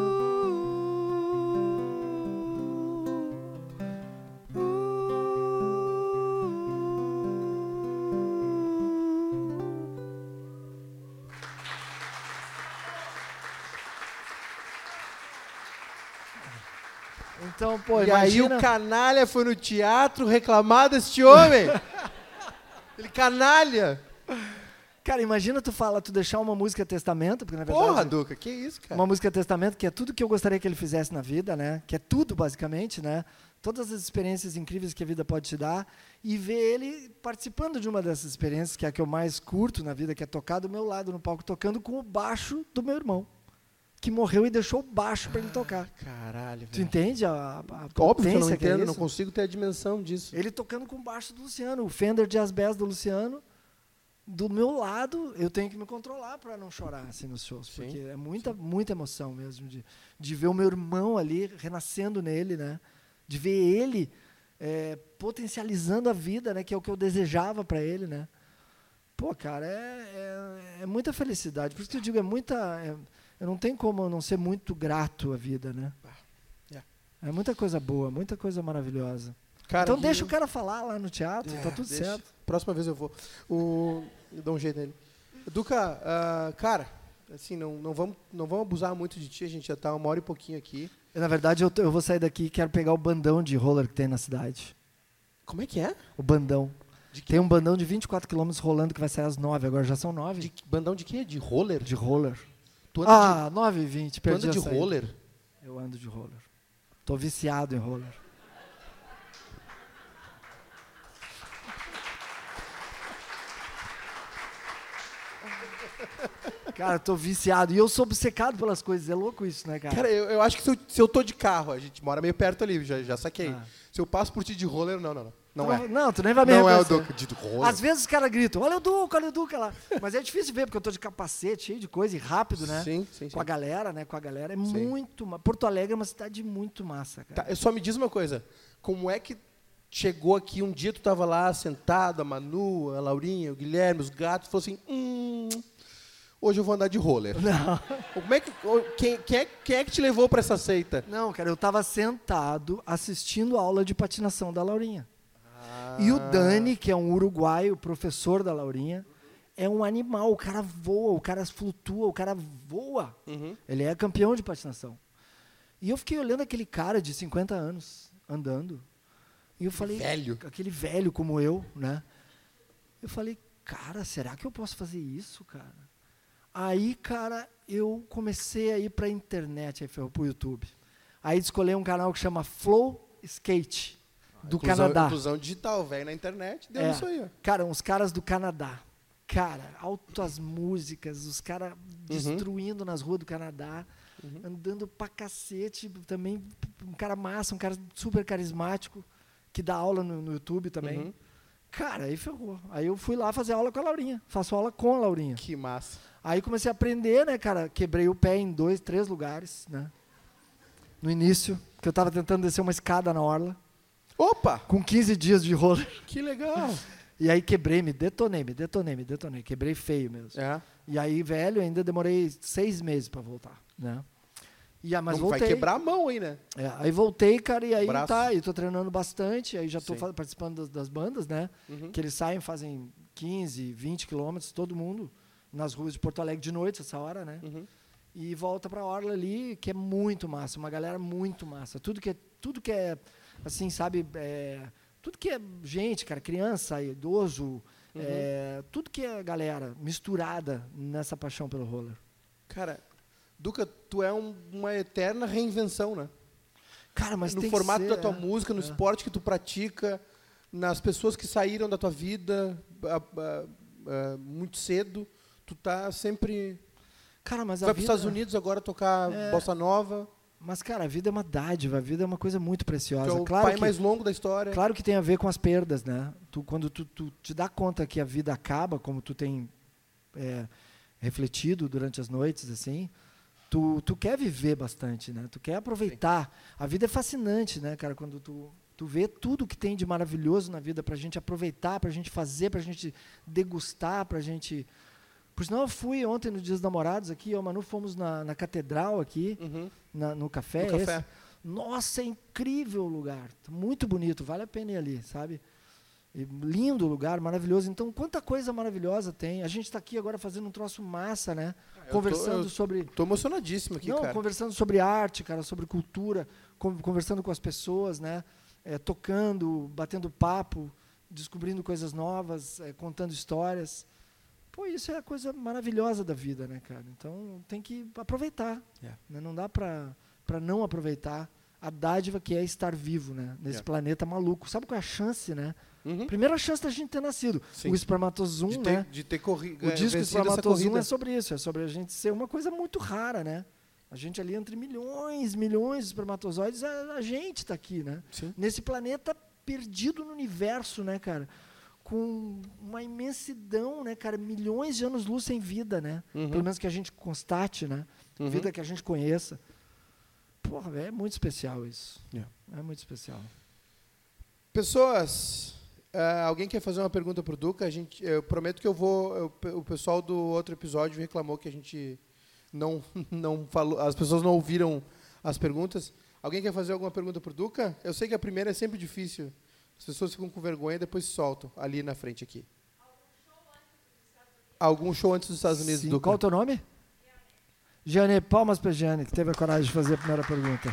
Então, pô, e imagina... aí o canalha foi no teatro reclamar deste homem. Ele canalha. Cara, imagina tu fala, tu deixar uma música testamento, porque na verdade... Porra, Duca, que isso, cara? Uma música testamento, que é tudo que eu gostaria que ele fizesse na vida, né? Que é tudo, basicamente, né? Todas as experiências incríveis que a vida pode te dar. E ver ele participando de uma dessas experiências, que é a que eu mais curto na vida, que é tocar do meu lado no palco, tocando com o baixo do meu irmão, que morreu e deixou o baixo para ele tocar. Caralho, velho. Tu entende a, a Óbvio que eu não potência que é entendo, não isso? consigo ter a dimensão disso. Ele tocando com o baixo do Luciano, o Fender Jazz Bass do Luciano, do meu lado. Eu tenho que me controlar para não chorar assim nos shows, Sim, porque é muita, sim. muita emoção mesmo de, de ver o meu irmão ali renascendo nele, né? De ver ele é, potencializando a vida, né? Que é o que eu desejava para ele, né? Pô, cara, é, é, é muita felicidade. Por isso que eu digo, é muita... É, eu não tenho como não ser muito grato à vida, né? Yeah. É muita coisa boa, muita coisa maravilhosa. Cara, então que- deixa o cara falar lá no teatro, É, tá tudo deixa. certo. Próxima vez eu vou. O... Eu dou um jeito nele. Duca, ah, cara, assim, não, não, vamos, não vamos abusar muito de ti, a gente já tá uma hora e pouquinho aqui. Na verdade, eu, tô- eu vou sair daqui e quero pegar o bandão de roller que tem na cidade. Como é que é? O bandão. De que- Tem um bandão de vinte e quatro quilômetros rolando que vai sair às nove, agora já são nove. De bandão de quê? De roller? De roller. Tu anda Ah, nove e vinte, de, tu perdi anda de a saída. roller? Eu ando de roller. Tô viciado em roller. Cara, tô viciado. E eu sou obcecado pelas coisas. É louco isso, né, cara? Cara, eu, eu acho que se eu, se eu tô de carro, a gente mora meio perto ali, já, já saquei. Ah. Se eu passo por ti de roller, não, não, não. Não Tu é. Não, tu nem vai me Não é o reconhecer. Duca de roller. Às vezes os caras gritam, olha o Duca, olha o Duca lá. Mas é difícil ver, porque eu tô de capacete, cheio de coisa, e rápido, né? Sim, sim, sim. Com a galera, né? Com a galera. É Sim. muito... ma- Porto Alegre é uma cidade muito massa, cara. Tá, só me diz uma coisa. Como é que chegou aqui, um dia tu tava lá sentado, a Manu, a Laurinha, o Guilherme, os gatos, falou assim, hum, hoje eu vou andar de roller. Não. Como é que, quem, quem, é, quem é que te levou pra essa seita? Não, cara, eu tava sentado assistindo a aula de patinação da Laurinha. Ah. E o Dani, que é um uruguaio, professor da Laurinha, é um animal. O cara voa, o cara flutua, o cara voa. Uhum. Ele é campeão de patinação. E eu fiquei olhando aquele cara de cinquenta anos andando. E eu falei, velho. aquele velho como eu, né? Eu falei, cara, será que eu posso fazer isso, cara? Aí, cara, eu comecei a ir pra internet, aí foi pro YouTube. Aí escolhi um canal que chama Flow Skate, do Inclusão, Canadá. inclusão digital, velho, na internet, deu É. isso aí, ó. Cara, uns caras do Canadá. Cara, altas músicas, os caras destruindo nas ruas do Canadá, Uhum. andando pra cacete. Também um cara massa, um cara super carismático, que dá aula no, no YouTube também. Uhum. Cara, aí ferrou. Aí eu fui lá fazer aula com a Laurinha. Faço aula com a Laurinha. Que massa. Aí comecei a aprender, né, cara? Quebrei o pé em dois, três lugares, né? No início, que eu tava tentando descer uma escada na orla, Opa, com quinze dias de roller. que legal. E aí quebrei, me detonei, me detonei, me detonei. Quebrei feio mesmo. É. E aí, velho, ainda demorei seis meses pra voltar, né? E, ah, mas Não, vai voltei. quebrar a mão aí, né? É, aí voltei, cara, e aí Braço. tá, e tô treinando bastante, aí já tô Sim. fa- participando das, das bandas, né? Uhum. Que eles saem, fazem quinze, vinte quilômetros, todo mundo, nas ruas de Porto Alegre de noite, essa hora, né? Uhum. E volta pra orla ali, que é muito massa, uma galera muito massa. Tudo que é, tudo que é assim, sabe, é, tudo que é gente, cara, criança, idoso, Uhum. é, tudo que é galera misturada nessa paixão pelo roller. Cara, Duca, tu é um- uma eterna reinvenção, né? Cara, mas no tem formato que ser, da tua é. música, no É. esporte que tu pratica, nas pessoas que saíram da tua vida a- a- a- muito cedo, tu tá sempre... Cara, mas a Vai para os vida- Estados Unidos agora tocar É. bossa nova. Mas, cara, a vida é uma dádiva, a vida é uma coisa muito preciosa. Tu é o claro pai que, mais longo da história. Claro que tem a ver com as perdas, né? Tu, quando tu, tu te dá conta que a vida acaba, como tu tem é, refletido durante as noites, assim, tu, tu quer viver bastante, né? Tu quer aproveitar. Sim. A vida é fascinante, né, cara? Quando tu, tu vê tudo que tem de maravilhoso na vida pra gente aproveitar, pra gente fazer, pra gente degustar, pra gente... Por sinal, eu fui ontem no Dia dos Namorados aqui, eu e o Manu fomos na, na catedral aqui, uhum. na, no café. No café. Nossa, é incrível o lugar, muito bonito, vale a pena ir ali, sabe? E lindo o lugar, maravilhoso. Então, quanta coisa maravilhosa tem. A gente está aqui agora fazendo um troço massa, né? Eu conversando tô, eu sobre... Estou emocionadíssimo aqui, Não, cara. Conversando sobre arte, cara, sobre cultura, conversando com as pessoas, né? É, tocando, batendo papo, descobrindo coisas novas, é, contando histórias. Pô, isso é a coisa maravilhosa da vida, né, cara? Então, tem que aproveitar. Yeah. Né? Não dá para para não aproveitar a dádiva que é estar vivo, né? Nesse yeah. planeta maluco. Sabe qual é a chance, né? Uhum. Primeira chance da gente ter nascido. Sim. O espermatozoon, de ter, né? De ter corrido. O disco espermatozoon é sobre isso. É sobre a gente ser uma coisa muito rara, né? A gente ali entre milhões, milhões de espermatozoides, a, a gente está aqui, né? Sim. Nesse planeta perdido no universo, né, cara? Com uma imensidão, né, cara? Milhões de anos-luz sem vida, né? Uhum. Pelo menos que a gente constate, né? Uhum. Vida que a gente conheça. Porra, véio, é muito especial isso. Yeah. É muito especial. Pessoas, uh, alguém quer fazer uma pergunta pro Duca? A gente, eu prometo que eu vou... Eu, o pessoal do outro episódio reclamou que a gente não, não falou... As pessoas não ouviram as perguntas. Alguém quer fazer alguma pergunta pro Duca? Eu sei que a primeira é sempre difícil. As pessoas ficam com vergonha e depois soltam. Ali na frente, aqui. Algum show antes dos Estados Unidos, Sim. Duca? Qual é o teu nome? Giane, palmas para Giane, que teve a coragem de fazer a primeira pergunta.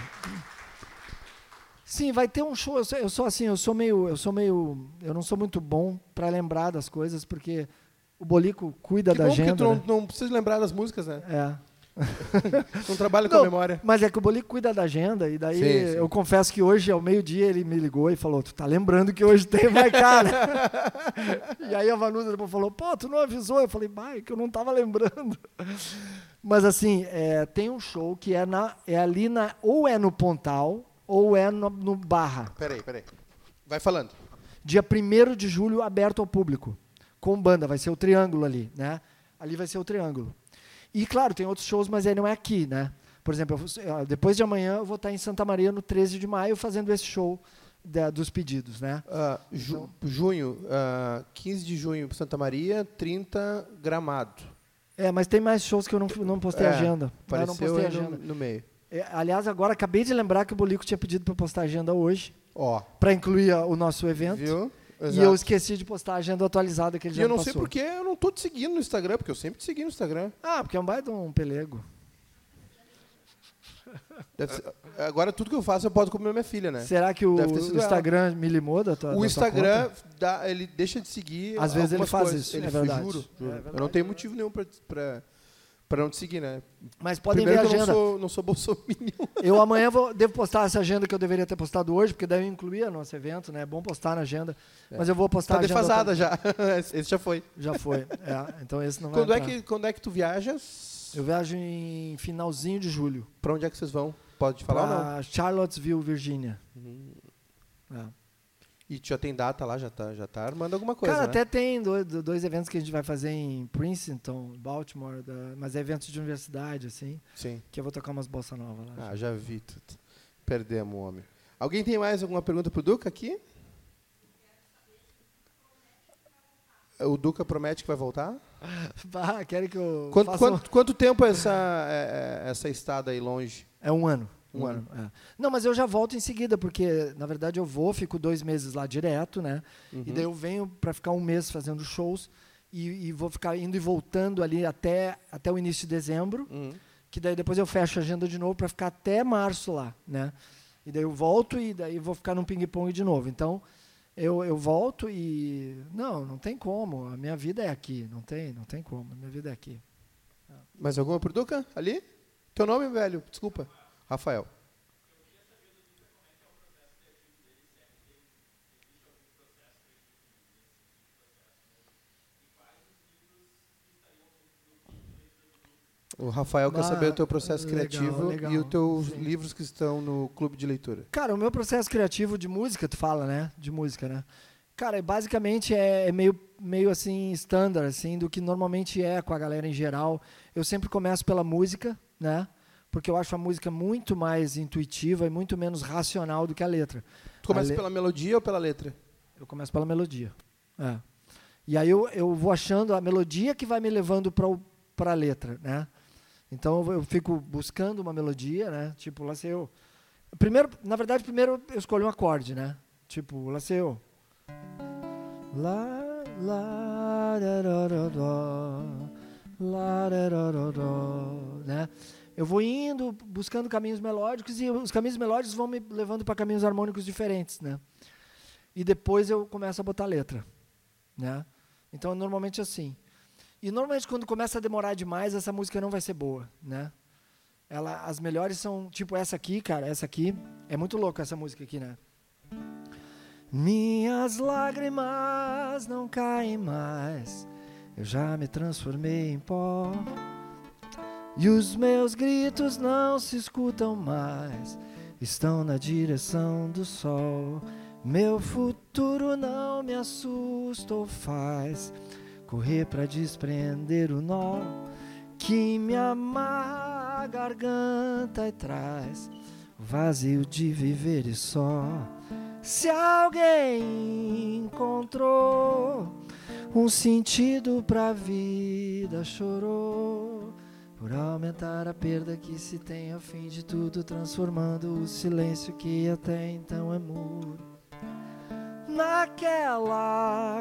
Sim, vai ter um show. Eu sou, eu sou assim, eu sou meio, eu sou meio, eu não sou muito bom para lembrar das coisas, porque o Bolico cuida que da bom, agenda. Tu não, né? não precisa lembrar das músicas, né? É. Não trabalha com não, a memória. Mas é que o Bolico cuida da agenda, e daí sim, sim. eu confesso que hoje, ao meio-dia, ele me ligou e falou: tu tá lembrando que hoje tem mais cara? E aí a Vanusa depois falou: pô, tu não avisou? Eu falei: bah, é que eu não tava lembrando. Mas assim, é, tem um show que é, na, é ali na. Ou é no Pontal, ou é no, no Barra. Peraí, peraí. Vai falando. Dia primeiro de julho, aberto ao público. Com banda, vai ser o Triângulo ali, né? Ali vai ser o Triângulo. E, claro, tem outros shows, mas aí não é aqui, né? Por exemplo, eu, depois de amanhã eu vou estar em Santa Maria no treze de maio fazendo esse show da, dos pedidos, né? Uh, ju, então, junho, uh, quinze de junho Santa Maria, trinta Gramado. É, mas tem mais shows que eu não, não postei é, agenda. Apareceu eu não postei agenda. No, no meio. É, aliás, agora acabei de lembrar que o Bolico tinha pedido para postar agenda hoje. Ó. Para incluir a, o nosso evento. Viu? Exato. E eu esqueci de postar a agenda atualizada que ele já E eu não passou. sei porque eu não tô te seguindo no Instagram, porque eu sempre te segui no Instagram. Ah, porque é um baita um pelego. Deve ser, agora tudo que eu faço eu posso comer minha filha, né? Será que o, o Instagram ela. me limou da tua O da Instagram, tua dá, ele deixa de seguir. Às vezes ele faz coisas. isso, ele é verdade. Juro, juro. É verdade. Eu não tenho motivo nenhum pra... pra Para não te seguir, né? Mas podem Primeiro ver a agenda. Eu não sou, não sou bolsominion. Eu amanhã vou, devo postar essa agenda que eu deveria ter postado hoje, porque deve incluir o nosso evento, né? É bom postar na agenda. É. Mas eu vou postar tá a agenda. Tá defasada já. Esse já foi. Já foi. É, então esse não quando vai é que Quando é que tu viajas? Eu viajo em finalzinho de julho. Para onde é que vocês vão? Pode falar ou não? Charlottesville, Virgínia. Uhum. É. E já tem data lá? Já tá, já tá armando alguma coisa, Cara, né? até tem dois, dois eventos que a gente vai fazer em Princeton, Baltimore, da, mas é eventos de universidade, assim. Sim. Que eu vou tocar umas bossa nova lá. Ah, já vi tudo. Perdemos o homem. Alguém tem mais alguma pergunta pro Duca aqui? O Duca promete que vai voltar? Bah, querem que eu quanto, faça quanto, quanto tempo é essa, é, essa estada aí longe? É um ano. Um, um ano. ano. É. Não, mas eu já volto em seguida, porque, na verdade, eu vou, fico dois meses lá direto, né? Uhum. E daí eu venho para ficar um mês fazendo shows e, e vou ficar indo e voltando ali até, até o início de dezembro, uhum. que daí depois eu fecho a agenda de novo para ficar até março lá, né? E daí eu volto e daí vou ficar num ping-pong de novo. Então, eu, eu volto e... Não, não tem como. A minha vida é aqui. Não tem, não tem como. A minha vida é aqui. Mais alguma pro Duca? Ali? Teu nome, velho? Desculpa. Rafael. O Rafael quer Ah, saber o teu processo legal, criativo legal. e os teus Sim. livros que estão no clube de leitura. Cara, o meu processo criativo de música, tu fala, né? De música, né? Cara, basicamente é, é meio, meio assim, standard, assim, do que normalmente é com a galera em geral. Eu sempre começo pela música, né? Porque eu acho a música muito mais intuitiva e muito menos racional do que a letra. Tu começa le... pela melodia ou pela letra? Eu começo pela melodia. É. E aí eu, eu vou achando a melodia que vai me levando para a letra, né? Então eu, eu fico buscando uma melodia, né? Tipo, lá sei eu. Primeiro, na verdade, primeiro eu escolho um acorde, né? Tipo, lá sei eu. Lá, lá, dararará, lá, dararará, né? Eu vou indo, buscando caminhos melódicos e os caminhos melódicos vão me levando para caminhos harmônicos diferentes, né? E depois eu começo a botar letra, né? Então, é normalmente assim. E normalmente quando começa a demorar demais, essa música não vai ser boa, né? Ela, as melhores são, tipo essa aqui, cara, essa aqui. É muito louca essa música aqui, né? Minhas lágrimas não caem mais, eu já me transformei em pó. E os meus gritos não se escutam mais, estão na direção do sol. Meu futuro não me assusta ou faz correr pra desprender o nó que me amarra a garganta e traz o vazio de viver e só. Se alguém encontrou um sentido pra vida, chorou por aumentar a perda que se tem ao fim de tudo, transformando o silêncio que até então é mudo naquela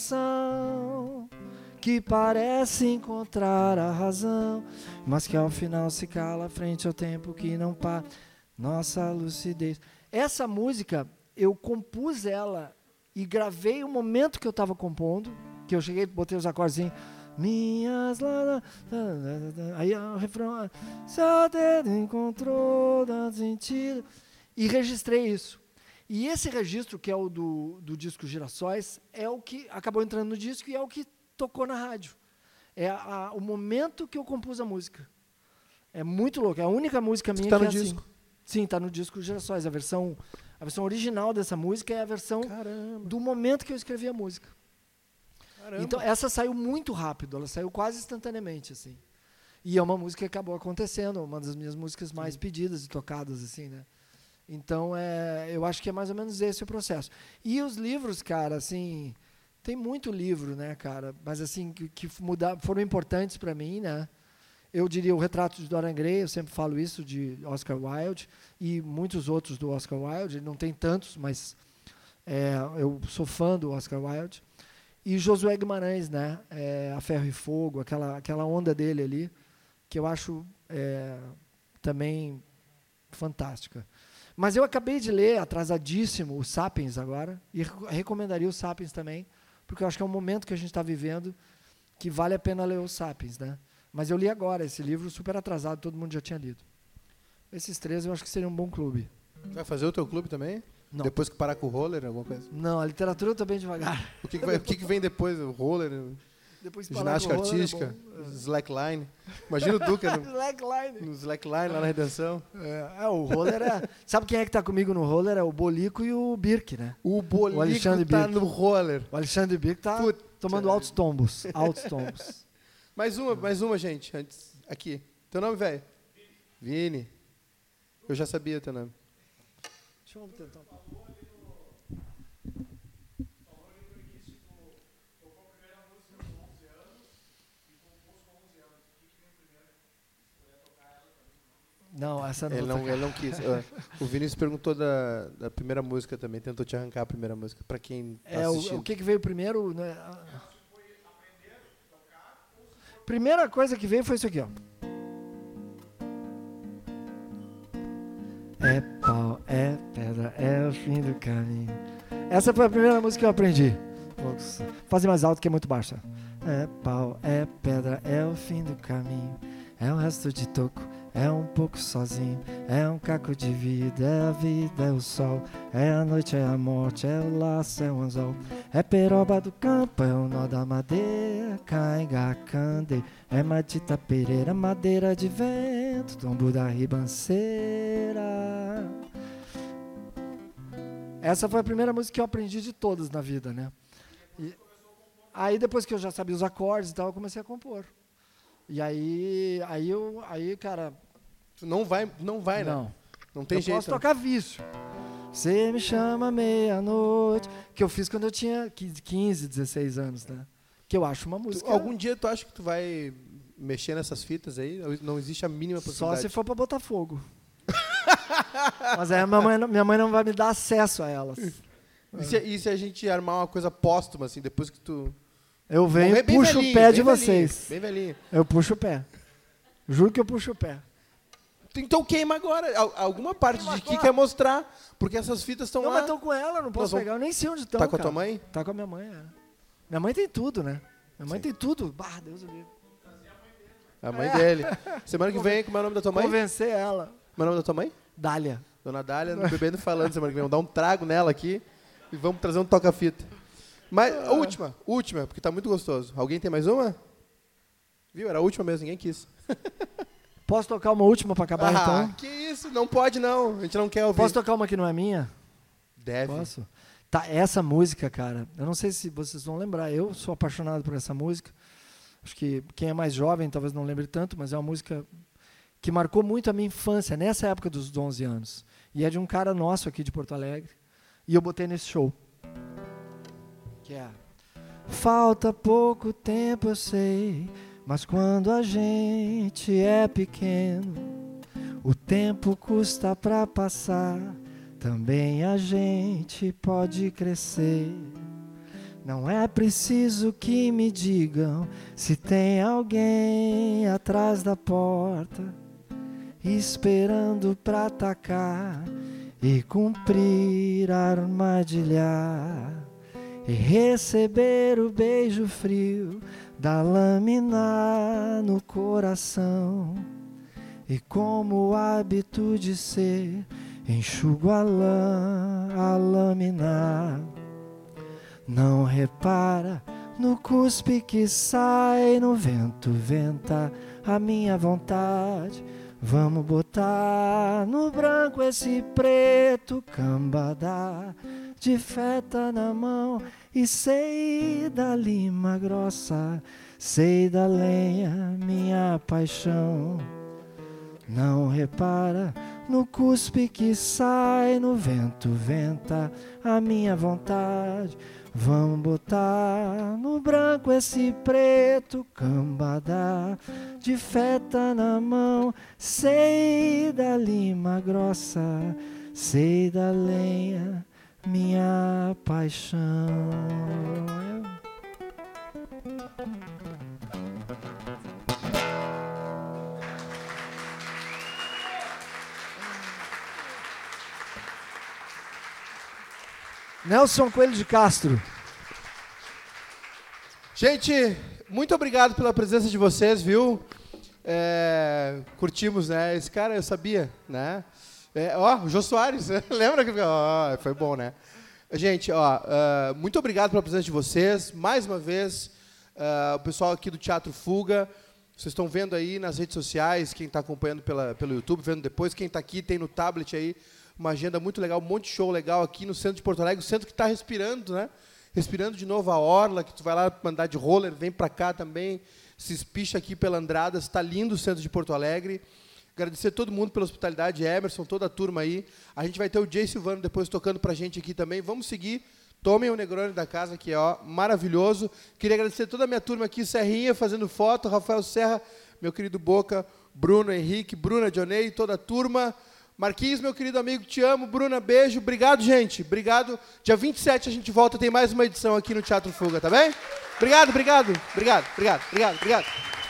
canção que parece encontrar a razão, mas que ao final se cala frente ao tempo que não para nossa lucidez. Essa música eu compus ela e gravei o momento que eu estava compondo, que eu cheguei, botei os acordes assim, minhas lá, lá, lá, aí o refrão, seu dedo encontrou dá sentido, e registrei isso. E esse registro, que é o do, do disco Girassóis, é o que acabou entrando no disco e é o que tocou na rádio. É a, a, o momento que eu compus a música. É muito louco, é a única música minha tá que no é assim. disco? Sim, está no disco Girassóis. A versão, a versão original dessa música é a versão Caramba. do momento que eu escrevi a música. Caramba. Então, essa saiu muito rápido, ela saiu quase instantaneamente, assim. E é uma música que acabou acontecendo, uma das minhas músicas mais Sim. pedidas e tocadas, assim, né? Então, é, eu acho que é mais ou menos esse o processo. E os livros, cara, assim, tem muito livro, né, cara? Mas, assim, que, que muda, foram importantes para mim, né? Eu diria o Retrato de Dorian Gray, eu sempre falo isso, de Oscar Wilde, e muitos outros do Oscar Wilde, não tem tantos, mas é, eu sou fã do Oscar Wilde. E Josué Guimarães, né? É, A Ferro e Fogo, aquela, aquela onda dele ali, que eu acho é, também fantástica. Mas eu acabei de ler, atrasadíssimo, o Sapiens agora, e recomendaria o Sapiens também, porque eu acho que é um momento que a gente está vivendo que vale a pena ler o Sapiens, né? Mas eu li agora esse livro, super atrasado, todo mundo já tinha lido. Esses três eu acho que seria um bom clube. Vai fazer o teu clube também? Não. Depois que parar com o roller, alguma coisa? Não, a literatura eu tô bem devagar. O que, que, vai, o que, que vem depois? O roller? Depois ginástica artística? É slackline? Imagina o Duca no slackline. no slackline lá na Redenção. É, é, o roller é... Sabe quem é que tá comigo no roller? É o Bolico e o Birk, né? O Bolico o Alexandre tá Birk. no roller. O Alexandre Birk tá Puta. tomando altos tombos. Altos tombos. Mais uma, mais uma, gente. Antes, aqui. Teu nome, velho? Vini. Eu já sabia teu nome. Deixa eu tentar. Não, essa não. Ele não, ele não quis. O Vinícius perguntou da, da primeira música também, tentou te arrancar a primeira música, para quem tá é, assistindo. O, o que, que veio primeiro? Né? Primeira coisa que veio foi isso aqui, ó. É pau, é pedra, é o fim do caminho. Essa foi a primeira música que eu aprendi. Vou fazer mais alto que é muito baixa. É pau, é pedra, é o fim do caminho. É o resto de toco, é um pouco sozinho, é um caco de vida, é a vida, é o sol, é a noite, é a morte, é o laço, é o anzol, é peroba do campo, é o nó da madeira, cainga, cande, é matita pereira, madeira de vento, tombo da ribanceira. Essa foi a primeira música que eu aprendi de todas na vida, né? E aí depois que eu já sabia os acordes e tal, eu comecei a compor. E aí, aí eu, aí, cara... Não vai, não vai, não. né? Não tem eu jeito. Eu posso tocar vício. Você me chama meia-noite, que eu fiz quando eu tinha quinze, dezesseis anos, né? Que eu acho uma música... Tu, algum dia tu acha que tu vai mexer nessas fitas aí? Não existe a mínima possibilidade. Só se for pra botar fogo. Mas aí a minha mãe, minha mãe não vai me dar acesso a elas. E se, e se a gente armar uma coisa póstuma, assim, depois que tu... Eu venho e puxo velhinho, o pé de velhinho, vocês. Bem velhinho. Eu puxo o pé. Juro que eu puxo o pé. Então queima agora. Alguma parte de que quer mostrar. Porque essas fitas estão lá. Não, mas estão com ela, não posso pegar. Eu nem sei onde estão, Tá com cara. a tua mãe? Tá com a minha mãe, é. Minha mãe tem tudo, né? Minha mãe Sim. tem tudo. Bah, Deus do livre. A mãe é. dele. Semana que vem, como é o nome da tua mãe? Convencer ela. Como é o nome da tua mãe? Dália. Dona Dália, bebendo e falando semana que vem. Vamos dar um trago nela aqui e vamos trazer um toca-fita. Mas, a última, última, porque tá muito gostoso. Alguém tem mais uma? Viu? Era a última mesmo, ninguém quis. Posso tocar uma última pra acabar, ah, então? Que isso, não pode não, a gente não quer ouvir. Posso tocar uma que não é minha? Deve. Posso? Tá, essa música, cara, eu não sei se vocês vão lembrar, eu sou apaixonado por essa música. Acho que quem é mais jovem talvez não lembre tanto, mas é uma música que marcou muito a minha infância, nessa época dos onze anos. E é de um cara nosso aqui de Porto Alegre. E eu botei nesse show. Que é... Falta pouco tempo, eu sei, mas quando a gente é pequeno, o tempo custa pra passar, também a gente pode crescer. Não é preciso que me digam se tem alguém atrás da porta, esperando pra atacar e cumprir a armadilha, e receber o beijo frio da lâmina no coração. E como o hábito de ser, enxugo a lã, a lâmina. Não repara no cuspe que sai, no vento venta a minha vontade. Vamos botar no branco esse preto, cambada de feta na mão, e sei da lima grossa, sei da lenha, minha paixão. Não repara no cuspe que sai, no vento venta a minha vontade. Vamos botar no branco esse preto, cambada de feta na mão, sei da lima grossa, sei da lenha, minha paixão. Nelson Coelho de Castro. Gente, muito obrigado pela presença de vocês, viu? É, curtimos, né? Esse cara eu sabia, né? É, ó, o Jô Soares, lembra que ó, foi bom, né? Gente, ó, uh, muito obrigado pela presença de vocês. Mais uma vez, uh, o pessoal aqui do Teatro Fuga. Vocês estão vendo aí nas redes sociais, quem está acompanhando pela, pelo YouTube, vendo depois, quem está aqui, tem no tablet aí uma agenda muito legal, um monte de show legal aqui no centro de Porto Alegre, o centro que está respirando, né? Respirando de novo a orla, que tu vai lá andar de roller, vem para cá também, se espicha aqui pela Andradas, está lindo o centro de Porto Alegre. Agradecer a todo mundo pela hospitalidade, Emerson, toda a turma aí. A gente vai ter o Jay Silvano depois tocando para a gente aqui também. Vamos seguir. Tomem o Negroni da casa, que é ó, maravilhoso. Queria agradecer toda a minha turma aqui, Serrinha fazendo foto, Rafael Serra, meu querido Boca, Bruno, Henrique, Bruna, Dionei, toda a turma. Marquinhos, meu querido amigo, te amo. Bruna, beijo. Obrigado, gente. Obrigado. Dia vinte e sete a gente volta, tem mais uma edição aqui no Teatro Fuga, tá bem? Obrigado, obrigado. Obrigado, obrigado, obrigado, obrigado.